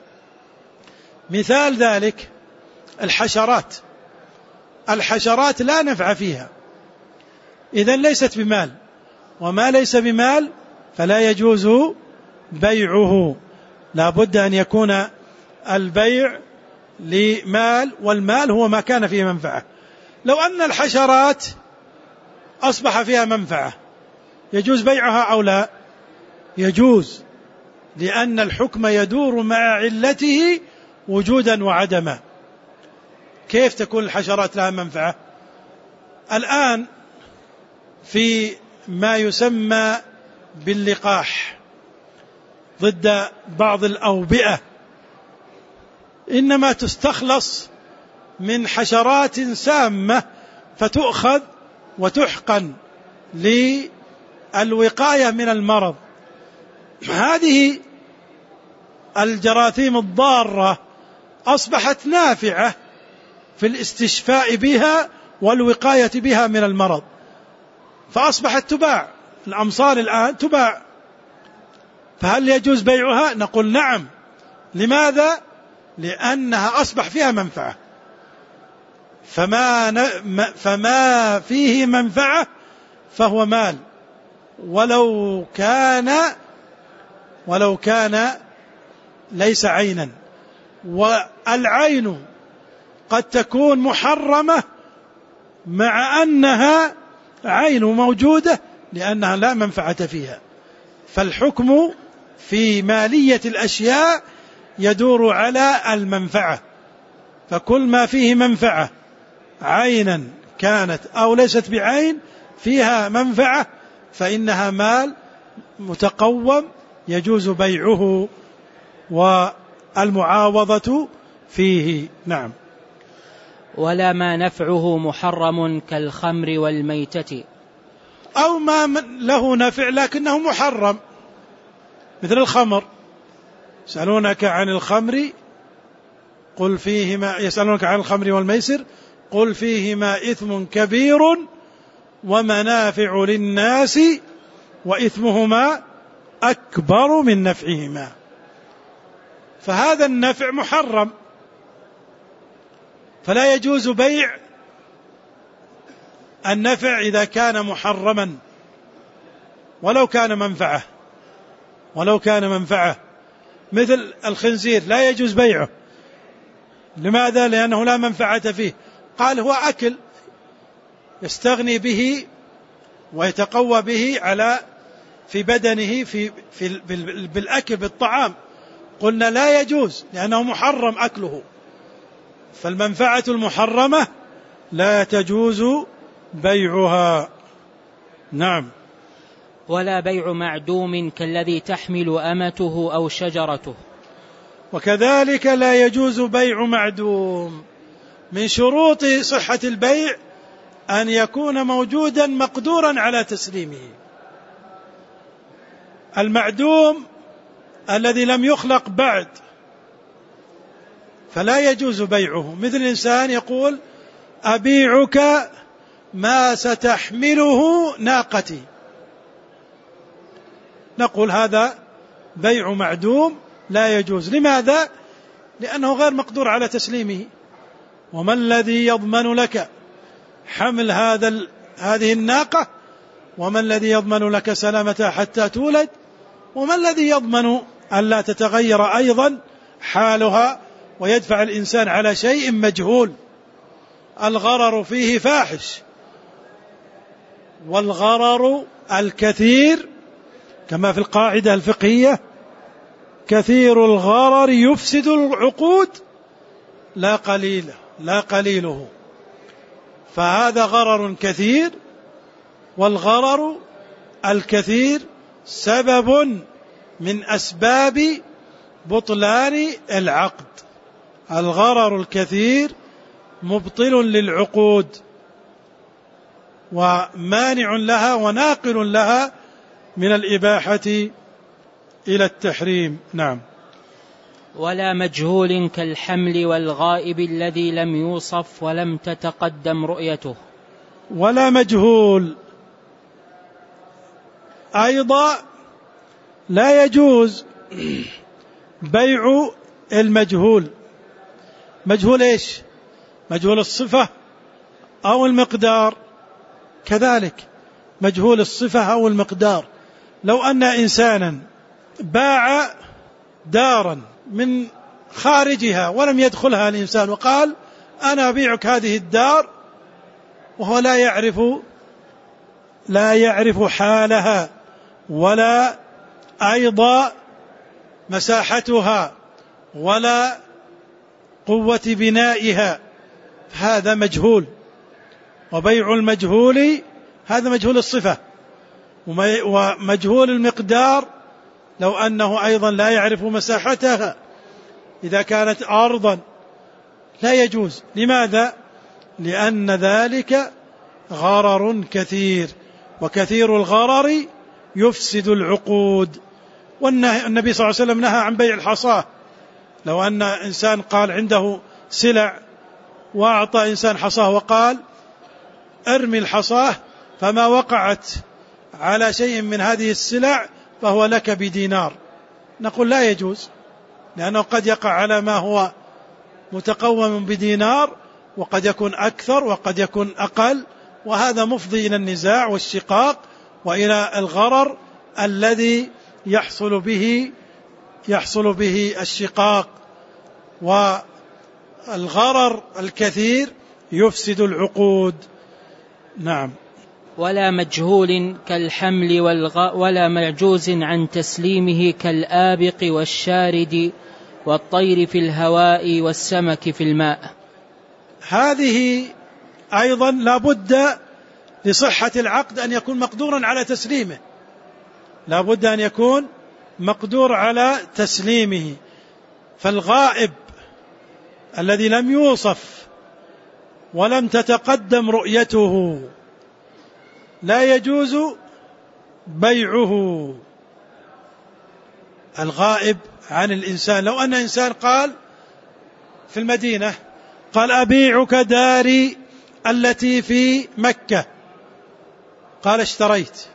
مثال ذلك الحشرات، الحشرات لا نفع فيها، إذن ليست بمال. وما ليس بمال فلا يجوز بيعه، لا بد أن يكون البيع لمال، والمال هو ما كان فيه منفعة. لو أن الحشرات أصبح فيها منفعة يجوز بيعها أو لا؟ يجوز، لأن الحكم يدور مع علته وجودا وعدما. كيف تكون الحشرات لها منفعة؟ الآن في ما يسمى باللقاح ضد بعض الأوبئة إنما تستخلص من حشرات سامة فتؤخذ وتحقن للوقاية من المرض. هذه الجراثيم الضارة أصبحت نافعة في الاستشفاء بها والوقاية بها من المرض، فأصبحت تباع، الأمصار الآن تباع، فهل يجوز بيعها؟ نقول نعم. لماذا؟ لأنها أصبح فيها منفعة، فما, فما فيه منفعة فهو مال، ولو كان ولو كان ليس عينا. والعين قد تكون محرمة مع أنها عين موجودة لأنها لا منفعة فيها. فالحكم في مالية الأشياء يدور على المنفعة، فكل ما فيه منفعة عينا كانت أو ليست بعين فيها منفعة فإنها مال متقوم يجوز بيعه والمعاوضة فيه. نعم. ولا ما نفعه محرم كالخمر والميتة، أو ما له نفع لكنه محرم مثل الخمر. يسألونك عن الخمر قل فيهما يسألونك عن الخمر والميسر قل فيهما إثم كبير ومنافع للناس وإثمهما أكبر من نفعهما. فهذا النفع محرم، فلا يجوز بيع النفع إذا كان محرما ولو كان منفعة ولو كان منفعة مثل الخنزير لا يجوز بيعه. لماذا؟ لأنه لا منفعة فيه. قال هو أكل يستغني به ويتقوى به على في بدنه في, في بالأكل بالطعام. قلنا لا يجوز لأنه محرم أكله، فالمنفعة المحرمة لا تجوز بيعها. نعم. ولا بيع معدوم كالذي تحمل أمته أو شجرته، وكذلك لا يجوز بيع معدوم. من شروط صحة البيع أن يكون موجودا مقدورا على تسليمه. المعدوم الذي لم يخلق بعد فلا يجوز بيعه، مثل الإنسان يقول أبيعك ما ستحمله ناقتي، نقول هذا بيع معدوم لا يجوز. لماذا؟ لأنه غير مقدور على تسليمه. وما الذي يضمن لك حمل هذا هذه الناقة؟ وما الذي يضمن لك سلامتها حتى تولد؟ وما الذي يضمن أن لا تتغير أيضا حالها ويدفع الإنسان على شيء مجهول؟ الغرر فيه فاحش، والغرر الكثير كما في القاعدة الفقهية كثير الغرر يفسد العقود لا قليل لا قليله. فهذا غرر كثير، والغرر الكثير سبب من أسباب بطلان العقد. الغرر الكثير مبطل للعقود ومانع لها وناقل لها من الإباحة إلى التحريم. نعم. ولا مجهول كالحمل والغائب الذي لم يوصف ولم تتقدم رؤيته. ولا مجهول أيضا لا يجوز بيع المجهول. مجهول إيش؟ مجهول الصفة أو المقدار، كذلك مجهول الصفة أو المقدار لو أن إنسانا باع دارا من خارجها ولم يدخلها الإنسان وقال أنا أبيعك هذه الدار، وهو لا يعرف لا يعرف حالها ولا أيضا مساحتها ولا قوة بنائها، هذا مجهول. وبيع المجهول هذا مجهول الصفة، ومجهول المقدار لو أنه أيضا لا يعرف مساحتها إذا كانت أرضا لا يجوز. لماذا؟ لأن ذلك غرر كثير، وكثير الغرر يفسد العقود. والنبي صلى الله عليه وسلم نهى عن بيع الحصاة. لو أن إنسان قال عنده سلع وأعطى إنسان حصاة وقال ارمي الحصاة فما وقعت على شيء من هذه السلع فهو لك بدينار، نقول لا يجوز، لأنه قد يقع على ما هو متقوم بدينار، وقد يكون أكثر وقد يكون أقل، وهذا مفضي إلى النزاع والشقاق وإلى الغرر الذي يحصل به يحصل به الشقاق. والغرر الكثير يفسد العقود. نعم. ولا مجهول كالحمل والغ... ولا معجوز عن تسليمه كالآبق والشارد والطير في الهواء والسمك في الماء. هذه أيضا لا بد لصحة العقد أن يكون مقدورا على تسليمه، لا بد أن يكون مقدور على تسليمه. فالغائب الذي لم يوصف ولم تتقدم رؤيته لا يجوز بيعه. الغائب عن الإنسان، لو أن إنسان قال في المدينة قال أبيعك داري التي في مكة، قال اشتريت،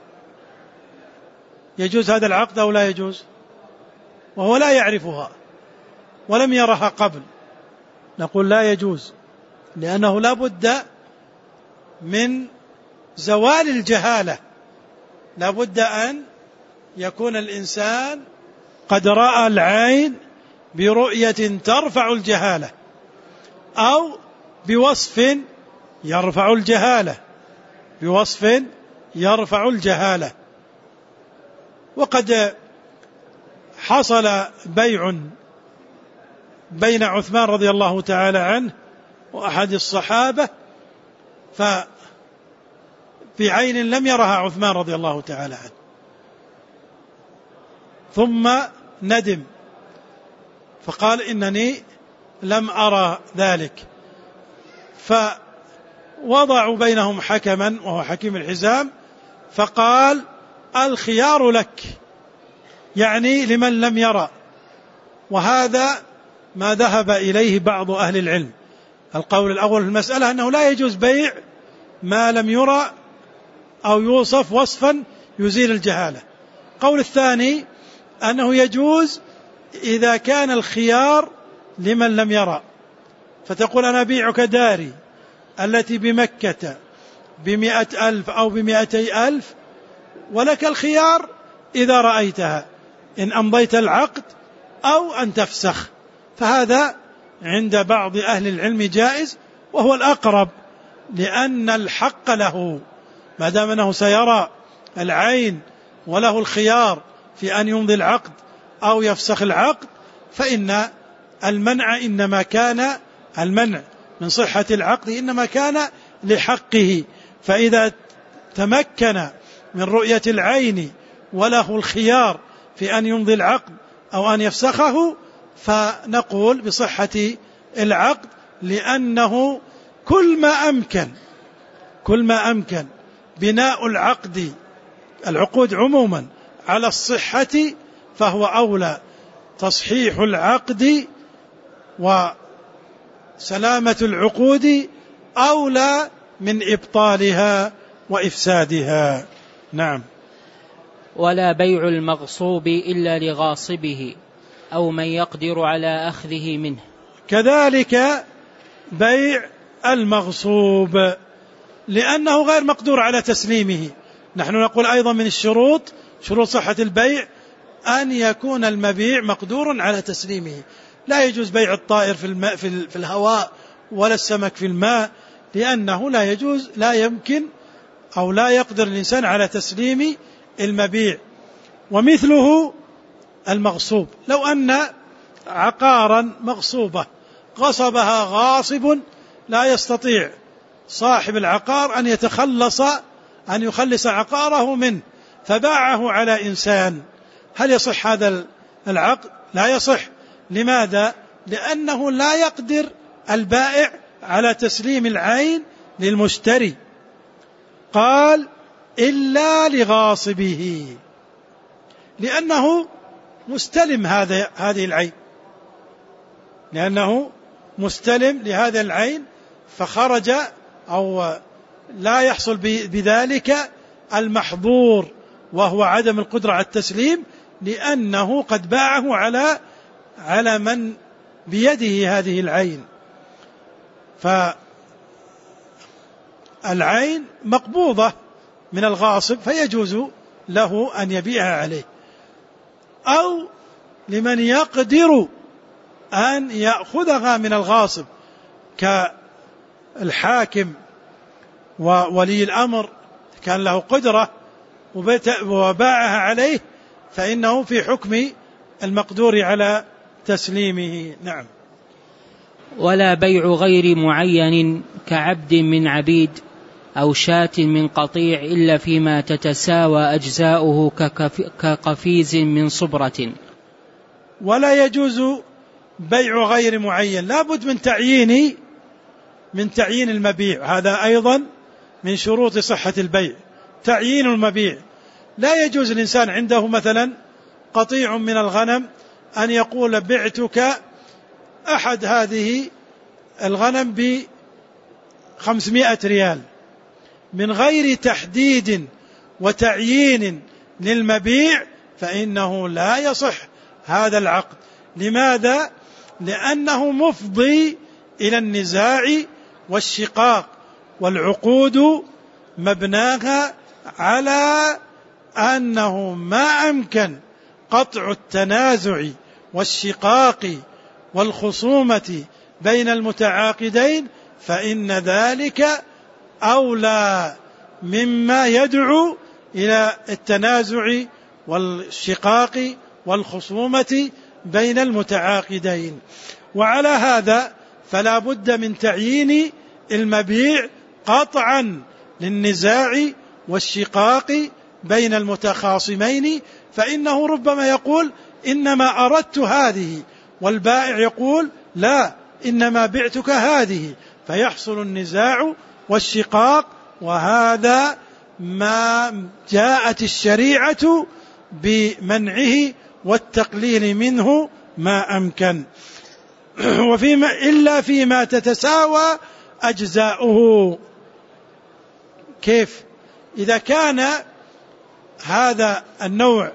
يجوز هذا العقد أو لا يجوز؟ وهو لا يعرفها ولم يرها قبل، نقول لا يجوز، لأنه لا بد من زوال الجهالة، لا بد أن يكون الإنسان قد رأى العين برؤية ترفع الجهالة أو بوصف يرفع الجهالة بوصف يرفع الجهالة. وقد حصل بيع بين عثمان رضي الله تعالى عنه وأحد الصحابة ففي عين لم يرها عثمان رضي الله تعالى عنه، ثم ندم فقال إنني لم أرى ذلك، فوضعوا بينهم حكما وهو حكيم الحزام فقال الخيار لك، يعني لمن لم يرى. وهذا ما ذهب إليه بعض أهل العلم. القول الأول في المسألة أنه لا يجوز بيع ما لم يرى أو يوصف وصفا يزيل الجهالة. القول الثاني أنه يجوز إذا كان الخيار لمن لم يرى، فتقول أنا أبيعك داري التي بمكة بمئة ألف أو بمئتي ألف، ولك الخيار إذا رأيتها إن أمضيت العقد أو أن تفسخ. فهذا عند بعض أهل العلم جائز، وهو الأقرب، لأن الحق له ما دام أنه سيرى العين وله الخيار في أن يمضي العقد أو يفسخ العقد، فإن المنع إنما كان المنع من صحة العقد إنما كان لحقه. فإذا تمكن من رؤية العين وله الخيار في أن يمضي العقد أو أن يفسخه فنقول بصحة العقد، لأنه كل ما أمكن كل ما أمكن بناء العقد العقود عموما على الصحة فهو أولى. تصحيح العقد وسلامة العقود أولى من إبطالها وإفسادها. نعم. ولا بيع المغصوب إلا لغاصبه أو من يقدر على أخذه منه. كذلك بيع المغصوب لأنه غير مقدور على تسليمه. نحن نقول أيضا من الشروط شروط صحة البيع أن يكون المبيع مقدور على تسليمه. لا يجوز بيع الطائر في الماء في الهواء ولا السمك في الماء، لأنه لا يجوز، لا يمكن أو لا يقدر الإنسان على تسليم المبيع. ومثله المغصوب، لو أن عقارا مغصوبة غصبها غاصب لا يستطيع صاحب العقار أن يتخلص أن يخلص عقاره منه فباعه على إنسان، هل يصح هذا العقد؟ لا يصح. لماذا؟ لأنه لا يقدر البائع على تسليم العين للمشتري. قال إلا لغاصبه، لأنه مستلم هذا هذه العين، لأنه مستلم لهذا العين، فخرج أو لا يحصل بذلك المحظور وهو عدم القدرة على التسليم، لأنه قد باعه على على من بيده هذه العين. فالعين مقبوضة من الغاصب فيجوز له أن يبيعها عليه، أو لمن يقدر أن يأخذها من الغاصب كالحاكم وولي الأمر كان له قدرة وباعها عليه، فإنه في حكم المقدور على تسليمه. نعم. ولا بيع غير معين كعبد من عبيد أو شاة من قطيع إلا فيما تتساوى أجزاؤه كقفيز من صبرة. ولا يجوز بيع غير معين، لا بد من تعيين من تعيين المبيع، هذا أيضا من شروط صحة البيع، تعيين المبيع. لا يجوز الإنسان عنده مثلا قطيع من الغنم أن يقول بعتك أحد هذه الغنم بخمسمائة ريال من غير تحديد وتعيين للمبيع، فإنه لا يصح هذا العقد. لماذا؟ لأنه مفضي إلى النزاع والشقاق، والعقود مبناها على أنه ما أمكن قطع التنازع والشقاق والخصومة بين المتعاقدين، فإن ذلك أولى مما يدعو إلى التنازع والشقاق والخصومة بين المتعاقدين. وعلى هذا فلا بد من تعيين المبيع قطعا للنزاع والشقاق بين المتخاصمين، فإنه ربما يقول إنما أردت هذه، والبائع يقول لا إنما بعتك هذه، فيحصل النزاع والشقاق، وهذا ما جاءت الشريعة بمنعه والتقليل منه ما أمكن. وفيما إلا فيما تتساوى أجزاؤه. كيف؟ إذا كان هذا النوع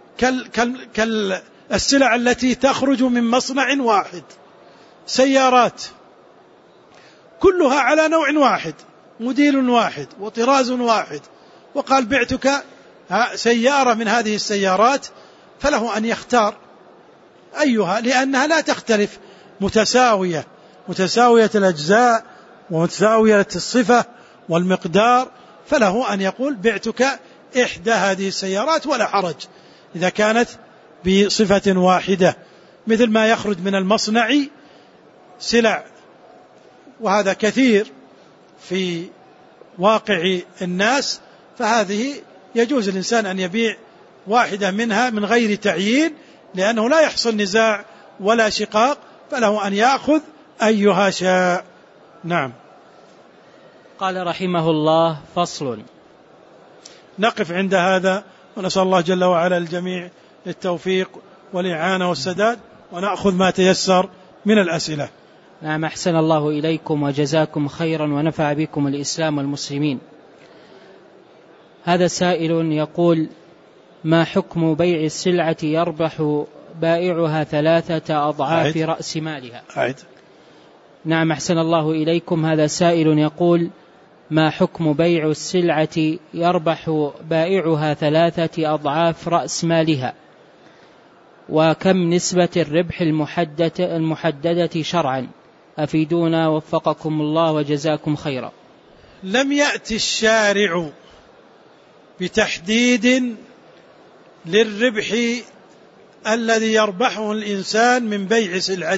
كالسلع التي تخرج من مصنع واحد، سيارات كلها على نوع واحد، موديل واحد وطراز واحد، وقال بعتك سيارة من هذه السيارات، فله أن يختار أيها، لأنها لا تختلف، متساوية متساوية الأجزاء ومتساوية الصفة والمقدار، فله أن يقول بعتك إحدى هذه السيارات ولا حرج إذا كانت بصفة واحدة، مثل ما يخرج من المصنع سلع، وهذا كثير في واقع الناس، فهذه يجوز الإنسان أن يبيع واحدة منها من غير تعيين، لأنه لا يحصل نزاع ولا شقاق، فله أن يأخذ أيها شاء. نعم. قال رحمه الله: فصل. نقف عند هذا، ونسأل الله جل وعلا الجميع للتوفيق والإعانة والسداد، ونأخذ ما تيسر من الأسئلة. نعم، أحسن الله إليكم وجزاكم خيرا ونفع بكم الإسلام والمسلمين. هذا سائل يقول: ما حكم بيع السلعة يربح بائعها ثلاثة أضعاف رأس مالها؟ عيد. نعم، أحسن الله إليكم. هذا سائل يقول: ما حكم بيع السلعة يربح بائعها ثلاثة أضعاف رأس مالها؟ وكم نسبة الربح المحددة, المحددة شرعا؟ أفيدونا وفقكم الله وجزاكم خيرا. لم يأتي الشارع بتحديد للربح الذي يربحه الإنسان من بيع سلعة،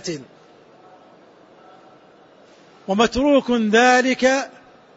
ومتروك ذلك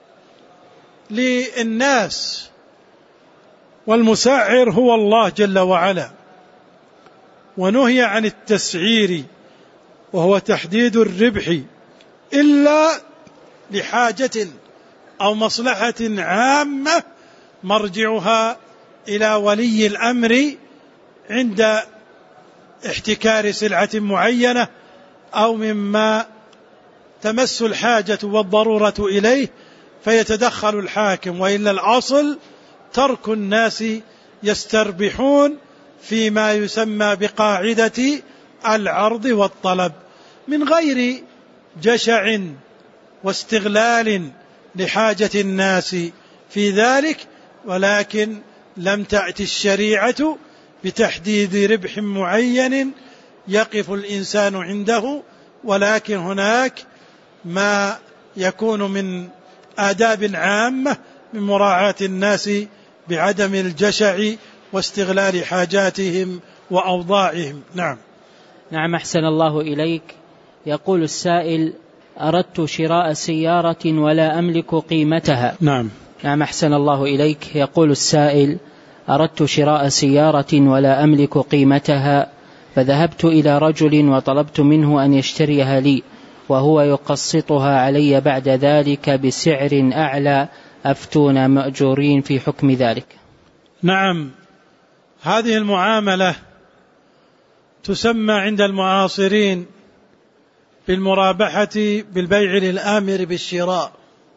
للناس، والمسعر هو الله جل وعلا، ونهي عن التسعير وهو تحديد الربح إلا لحاجة أو مصلحة عامة مرجعها إلى ولي الأمر عند احتكار سلعة معينة أو مما تمس الحاجة والضرورة إليه فيتدخل الحاكم، وإلا الأصل ترك الناس يستربحون فيما يسمى بقاعدة العرض والطلب من غير جشع واستغلال لحاجة الناس في ذلك، ولكن لم تأتي الشريعة بتحديد ربح معين يقف الإنسان عنده، ولكن هناك ما يكون من آداب عامة من مراعاة الناس بعدم الجشع واستغلال حاجاتهم وأوضاعهم. نعم. نعم، أحسن الله إليك. يقول السائل: أردت شراء سيارة ولا أملك قيمتها. نعم. نعم، أحسن الله إليك. يقول السائل: أردت شراء سيارة ولا أملك قيمتها، فذهبت إلى رجل وطلبت منه أن يشتريها لي، وهو يقسطها علي بعد ذلك بسعر أعلى، أفتونا مأجورين في حكم ذلك. نعم، هذه المعاملة تسمى عند المعاصرين بالمرابحة بالبيع للآمر بالشراء،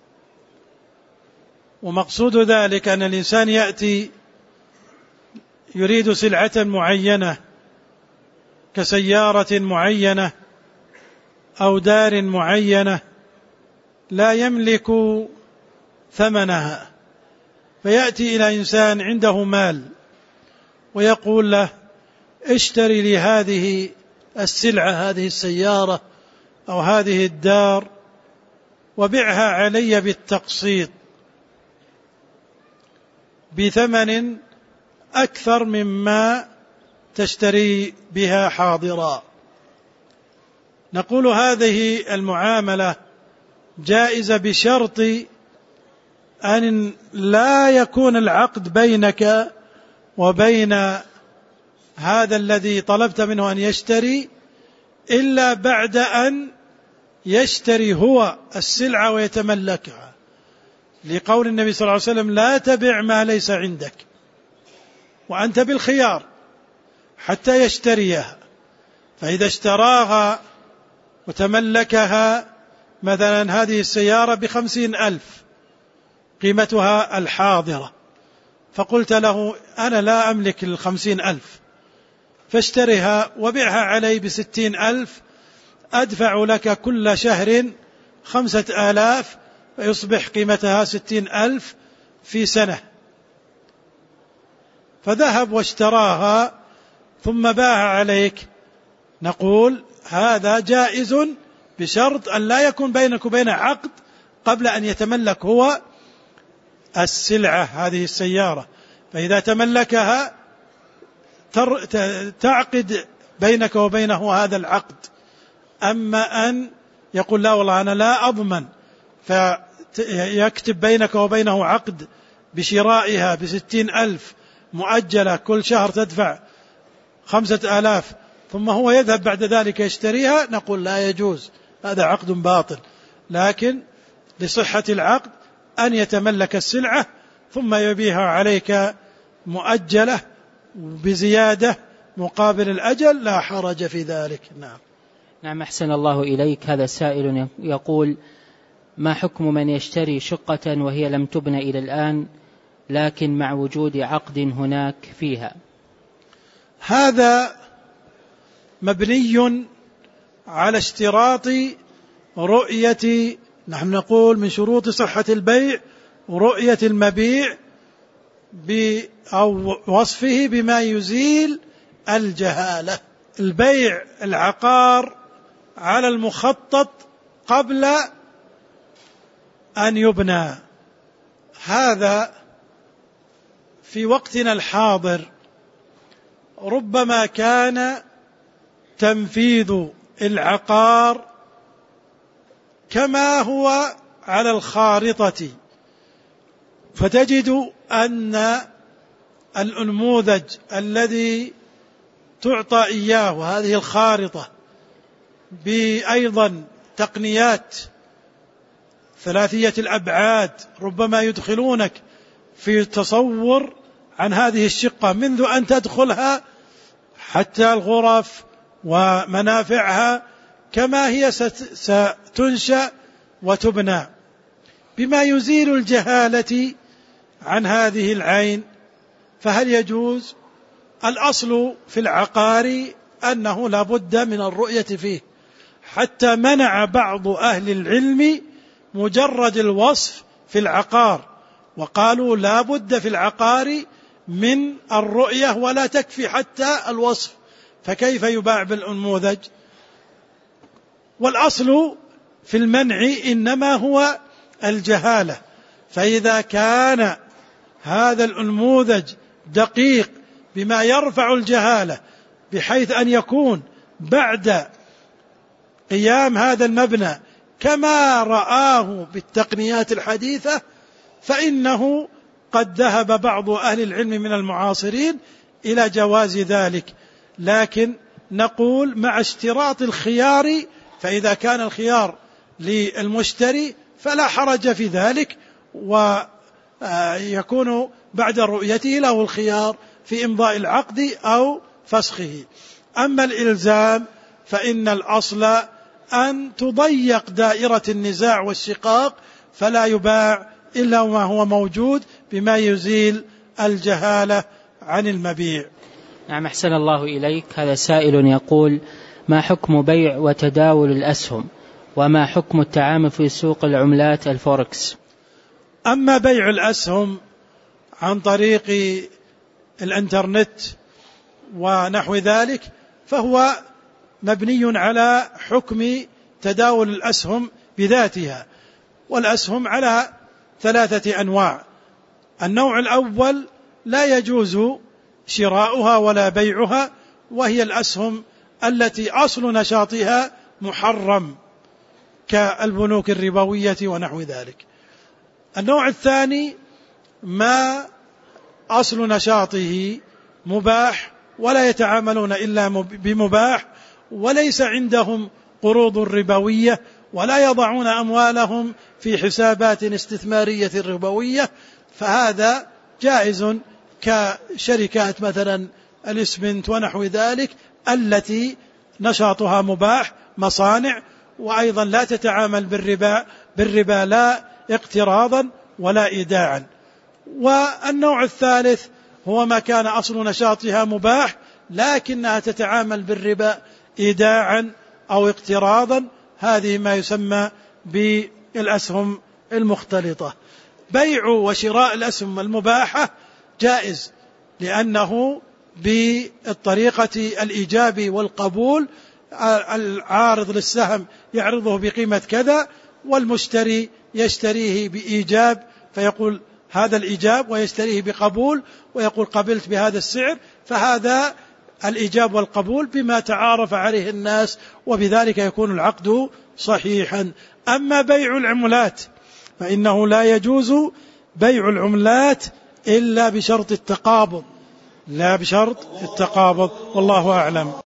ومقصود ذلك أن الإنسان يأتي يريد سلعة معينة كسيارة معينة أو دار معينة لا يملك ثمنها، فيأتي إلى إنسان عنده مال ويقول له: اشتري لي هذه السلعة، هذه السيارة أو هذه الدار، وبعها علي بالتقسيط بثمن أكثر مما تشتري بها حاضرا. نقول هذه المعاملة جائزة بشرط أن لا يكون العقد بينك وبين هذا الذي طلبت منه أن يشتري إلا بعد أن يشتري هو السلعة ويتملكها، لقول النبي صلى الله عليه وسلم: لا تبع ما ليس عندك، وأنت بالخيار حتى يشتريها. فإذا اشتراها وتملكها، مثلا هذه السيارة بخمسين ألف قيمتها الحاضرة، فقلت له: أنا لا أملك الخمسين ألف، فاشتريها وبيعها علي بستين ألف، أدفع لك كل شهر خمسة آلاف، فيصبح قيمتها ستين ألف في سنة. فذهب واشتراها ثم باعها عليك، نقول هذا جائز بشرط أن لا يكون بينك وبين عقد قبل أن يتملك هو السلعة هذه السيارة، فإذا تملكها تعقد بينك وبينه هذا العقد. أما أن يقول: لا والله أنا لا أضمن، فيكتب بينك وبينه عقد بشرائها بستين ألف مؤجلة كل شهر تدفع خمسة آلاف، ثم هو يذهب بعد ذلك يشتريها، نقول لا يجوز، هذا عقد باطل. لكن لصحة العقد أن يتملك السلعة ثم يبيعها عليك مؤجلة بزيادة مقابل الأجل، لا حرج في ذلك. نعم. نعم، أحسن الله إليك. هذا سائل يقول: ما حكم من يشتري شقة وهي لم تبنى إلى الآن لكن مع وجود عقد هناك فيها؟ هذا مبني على اشتراط رؤية نحن نقول من شروط صحة البيع رؤية المبيع أو وصفه بما يزيل الجهالة. البيع العقار على المخطط قبل أن يبنى، هذا في وقتنا الحاضر ربما كان تنفيذ العقار كما هو على الخارطة، فتجد أن النموذج الذي تعطى إياه هذه الخارطة بأيضا تقنيات ثلاثية الأبعاد ربما يدخلونك في تصور عن هذه الشقة منذ أن تدخلها حتى الغرف ومنافعها كما هي ستنشأ وتبنى، بما يزيل الجهالة عن هذه العين. فهل يجوز؟ الأصل في العقار أنه لا بد من الرؤية فيه، حتى منع بعض أهل العلم مجرد الوصف في العقار، وقالوا لا بد في العقار من الرؤية ولا تكفي حتى الوصف، فكيف يباع بالأنموذج؟ والأصل في المنع إنما هو الجهالة، فإذا كان هذا الأنموذج دقيق بما يرفع الجهالة بحيث أن يكون بعد قيام هذا المبنى كما رآه بالتقنيات الحديثة، فإنه قد ذهب بعض أهل العلم من المعاصرين إلى جواز ذلك، لكن نقول مع اشتراط الخيار، فإذا كان الخيار للمشتري فلا حرج في ذلك، ويكون بعد رؤيته له الخيار في إمضاء العقد أو فسخه. أما الإلزام فإن الأصل أن تضيق دائرة النزاع والشقاق، فلا يباع إلا ما هو موجود بما يزيل الجهالة عن المبيع. نعم، أحسن الله إليك. هذا سائل يقول: ما حكم بيع وتداول الأسهم، وما حكم التعامل في سوق العملات الفوركس؟ أما بيع الأسهم عن طريق الإنترنت ونحو ذلك فهو مبني على حكم تداول الأسهم بذاتها، والأسهم على ثلاثة أنواع. النوع الأول لا يجوز شراؤها ولا بيعها، وهي الأسهم التي أصل نشاطها محرم كالبنوك الربوية ونحو ذلك. النوع الثاني ما أصل نشاطه مباح ولا يتعاملون إلا بمباح، وليس عندهم قروض ربوية ولا يضعون أموالهم في حسابات استثمارية ربوية، فهذا جائز كشركات مثلا الإسمنت ونحو ذلك التي نشاطها مباح، مصانع، وأيضا لا تتعامل بالربا بالربا لا اقتراضا ولا إيداعا. والنوع الثالث هو ما كان أصل نشاطها مباح لكنها تتعامل بالربا إيداعا أو اقتراضا، هذه ما يسمى بالأسهم المختلطة. بيع وشراء الأسهم المباحة جائز، لأنه بالطريقة الإيجاب والقبول، العارض للسهم يعرضه بقيمة كذا والمشتري يشتريه بإيجاب فيقول هذا الإيجاب، ويشتريه بقبول ويقول قبلت بهذا السعر، فهذا الإيجاب والقبول بما تعارف عليه الناس، وبذلك يكون العقد صحيحا. أما بيع العملات فإنه لا يجوز بيع العملات إلا بشرط التقابض، لا بشرط التقابض، والله أعلم.